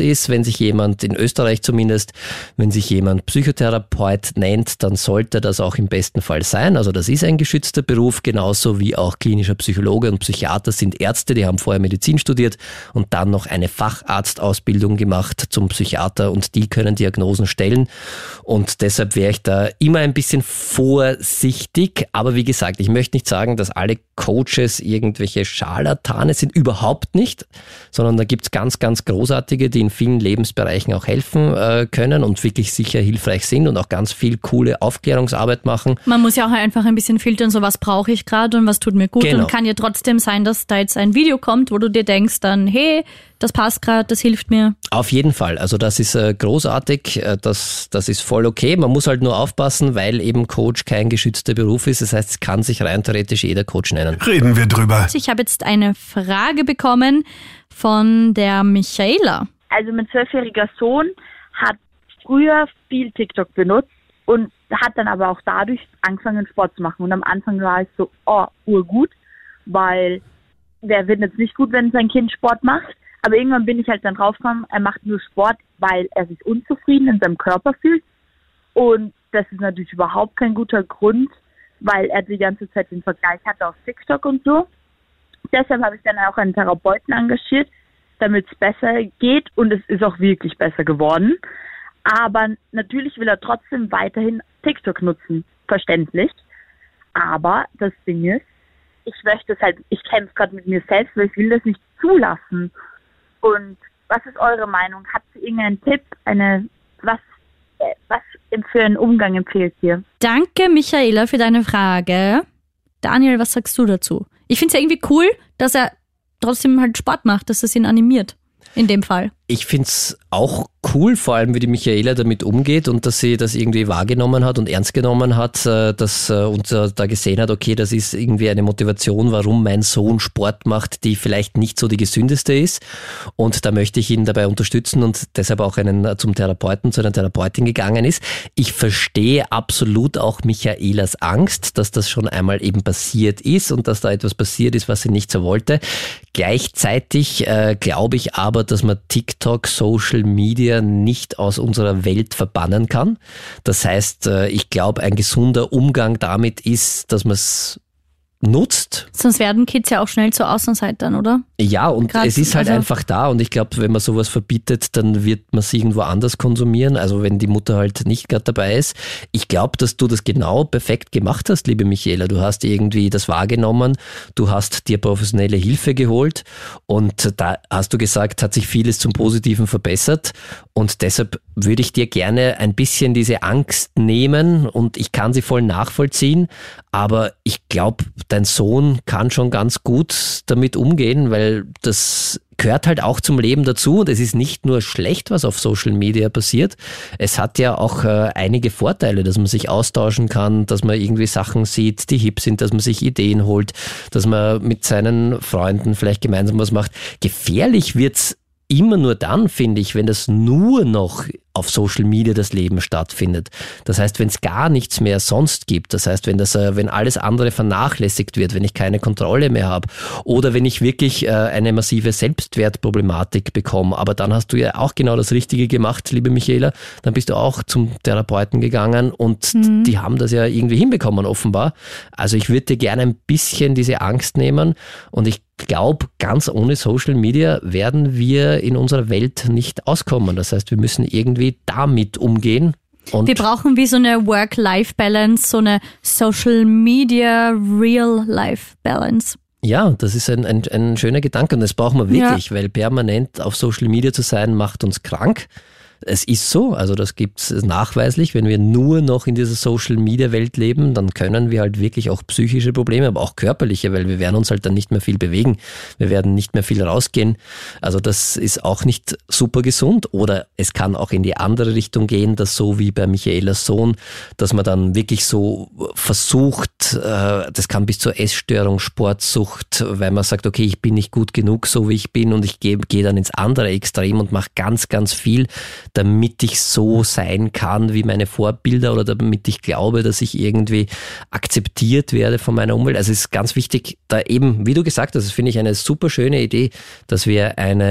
ist. Wenn sich jemand, in Österreich zumindest, wenn sich jemand Psychotherapeut nennt, dann sollte das auch im besten Fall sein. Also das ist ein geschützter Beruf, genauso wie auch klinischer Psychologe und Psychiater sind Ärzte, die haben vorher Medizin studiert und dann noch eine Facharztausbildung gemacht zum Psychiater und die können Diagnosen stellen. Und deshalb wäre ich da immer ein bisschen vorsichtig. Aber wie gesagt, ich möchte nicht sagen, dass alle Coaches irgendwelche Scharlatane sind, überhaupt nicht, sondern da gibt's ganz, ganz großartige, die in vielen Lebensbereichen auch helfen können und wirklich sicher hilfreich sind und auch ganz viel coole Aufklärungsarbeit machen. Man muss ja auch einfach ein bisschen filtern, so was brauche ich gerade und was tut mir gut. Genau. Und kann ja trotzdem sein, dass da jetzt ein Video kommt, wo du dir denkst dann, hey, das passt gerade, das hilft mir. Auf jeden Fall. Also das ist großartig, das ist voll okay. Man muss halt nur aufpassen, weil eben Coach kein geschützter Beruf ist. Das heißt, es kann sich rein theoretisch jeder Coach nennen. Reden wir drüber. Ich habe jetzt eine Frage bekommen von der Michaela. Also mein 12-jähriger Sohn hat früher viel TikTok benutzt und hat dann aber auch dadurch angefangen, Sport zu machen. Und am Anfang war es so, urgut, weil der wird jetzt nicht gut, wenn sein Kind Sport macht. Aber irgendwann bin ich halt dann draufgekommen, er macht nur Sport, weil er sich unzufrieden in seinem Körper fühlt. Und das ist natürlich überhaupt kein guter Grund, weil er die ganze Zeit den Vergleich hatte auf TikTok und so. Deshalb habe ich dann auch einen Therapeuten engagiert, damit es besser geht. Und es ist auch wirklich besser geworden. Aber natürlich will er trotzdem weiterhin TikTok nutzen. Verständlich. Aber das Ding ist, ich kämpfe gerade mit mir selbst, weil ich will das nicht zulassen. Und was ist eure Meinung? Habt ihr irgendeinen Tipp? Was für einen Umgang empfehlt ihr? Danke, Michaela, für deine Frage. Daniel, was sagst du dazu? Ich finde es ja irgendwie cool, dass er trotzdem halt Sport macht, dass es ihn animiert. In dem Fall. Ich find's auch cool, vor allem wie die Michaela damit umgeht und dass sie das irgendwie wahrgenommen hat und ernst genommen hat, und da gesehen hat, okay, das ist irgendwie eine Motivation, warum mein Sohn Sport macht, die vielleicht nicht so die gesündeste ist. Und da möchte ich ihn dabei unterstützen und deshalb auch zum Therapeuten, zu einer Therapeutin gegangen ist. Ich verstehe absolut auch Michaelas Angst, dass das schon einmal eben passiert ist und dass da etwas passiert ist, was sie nicht so wollte. Gleichzeitig glaube ich aber, dass man TikTok, Social Media nicht aus unserer Welt verbannen kann. Das heißt, ich glaube, ein gesunder Umgang damit ist, dass man es nutzt. Sonst werden Kids ja auch schnell zu Außenseitern, oder? Ja, und es ist halt einfach da und ich glaube, wenn man sowas verbietet, dann wird man es irgendwo anders konsumieren, also wenn die Mutter halt nicht gerade dabei ist. Ich glaube, dass du das genau perfekt gemacht hast, liebe Michaela. Du hast irgendwie das wahrgenommen, du hast dir professionelle Hilfe geholt und da hast du gesagt, hat sich vieles zum Positiven verbessert und deshalb würde ich dir gerne ein bisschen diese Angst nehmen und ich kann sie voll nachvollziehen, aber ich glaube, dein Sohn kann schon ganz gut damit umgehen, weil das gehört halt auch zum Leben dazu und es ist nicht nur schlecht, was auf Social Media passiert. Es hat ja auch einige Vorteile, dass man sich austauschen kann, dass man irgendwie Sachen sieht, die hip sind, dass man sich Ideen holt, dass man mit seinen Freunden vielleicht gemeinsam was macht. Gefährlich wird's immer nur dann, finde ich, wenn das nur noch auf Social Media das Leben stattfindet. Das heißt, wenn es gar nichts mehr sonst gibt, das heißt, wenn alles andere vernachlässigt wird, wenn ich keine Kontrolle mehr habe oder wenn ich wirklich eine massive Selbstwertproblematik bekomme, aber dann hast du ja auch genau das Richtige gemacht, liebe Michaela, dann bist du auch zum Therapeuten gegangen und die haben das ja irgendwie hinbekommen offenbar. Also ich würde dir gerne ein bisschen diese Angst nehmen und ich glaube, ganz ohne Social Media werden wir in unserer Welt nicht auskommen. Das heißt, wir müssen irgendwie damit umgehen. Und wir brauchen wie so eine Work-Life-Balance, so eine Social-Media-Real-Life-Balance. Ja, das ist ein schöner Gedanke und das brauchen wir wirklich, weil permanent auf Social Media zu sein, macht uns krank. Es ist so, also das gibt's nachweislich, wenn wir nur noch in dieser Social-Media-Welt leben, dann können wir halt wirklich auch psychische Probleme, aber auch körperliche, weil wir werden uns halt dann nicht mehr viel bewegen, wir werden nicht mehr viel rausgehen, also das ist auch nicht super gesund oder es kann auch in die andere Richtung gehen, dass so wie bei Michaelas Sohn, dass man dann wirklich so versucht, das kann bis zur Essstörung, Sportsucht, weil man sagt, okay, ich bin nicht gut genug, so wie ich bin und ich gehe dann ins andere Extrem und mache ganz, ganz viel, damit ich so sein kann wie meine Vorbilder oder damit ich glaube, dass ich irgendwie akzeptiert werde von meiner Umwelt. Also es ist ganz wichtig, da eben, wie du gesagt hast, das finde ich eine super schöne Idee, dass wir eine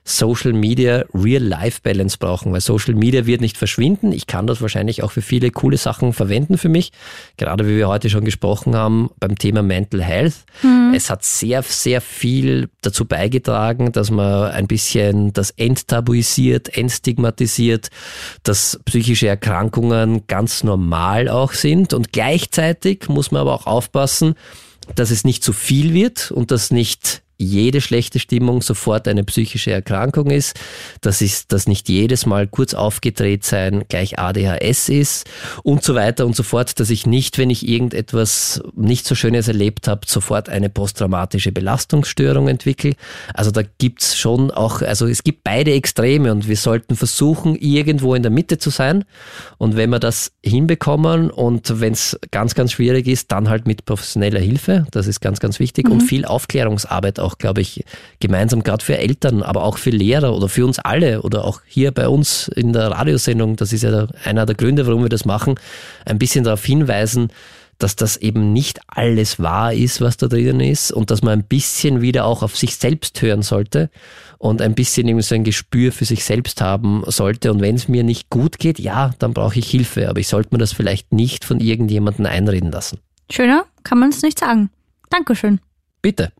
Social Media Real-Life-Balance brauchen, weil Social Media wird nicht verschwinden. Ich kann das wahrscheinlich auch für viele coole Sachen verwenden für mich. Gerade wie wir heute schon gesprochen haben beim Thema Mental Health. Es hat sehr, sehr viel dazu beigetragen, dass man ein bisschen das enttabuisiert, entstigmatisiert, dass psychische Erkrankungen ganz normal auch sind. Und gleichzeitig muss man aber auch aufpassen, dass es nicht zu viel wird und dass nicht jede schlechte Stimmung sofort eine psychische Erkrankung ist. Das ist, dass nicht jedes Mal kurz aufgedreht sein gleich ADHS ist und so weiter und so fort, dass ich nicht, wenn ich irgendetwas nicht so Schönes erlebt habe, sofort eine posttraumatische Belastungsstörung entwickle. Also da gibt's schon auch, also es gibt beide Extreme und wir sollten versuchen, irgendwo in der Mitte zu sein. Und wenn wir das hinbekommen und wenn es ganz, ganz schwierig ist, dann halt mit professioneller Hilfe. Das ist ganz, ganz wichtig und viel Aufklärungsarbeit auch, glaube ich, gemeinsam, gerade für Eltern, aber auch für Lehrer oder für uns alle oder auch hier bei uns in der Radiosendung, das ist ja einer der Gründe, warum wir das machen, ein bisschen darauf hinweisen, dass das eben nicht alles wahr ist, was da drinnen ist und dass man ein bisschen wieder auch auf sich selbst hören sollte und ein bisschen irgendwie so ein Gespür für sich selbst haben sollte. Und wenn es mir nicht gut geht, ja, dann brauche ich Hilfe, aber ich sollte mir das vielleicht nicht von irgendjemandem einreden lassen. Schöner kann man es nicht sagen. Dankeschön. Bitte.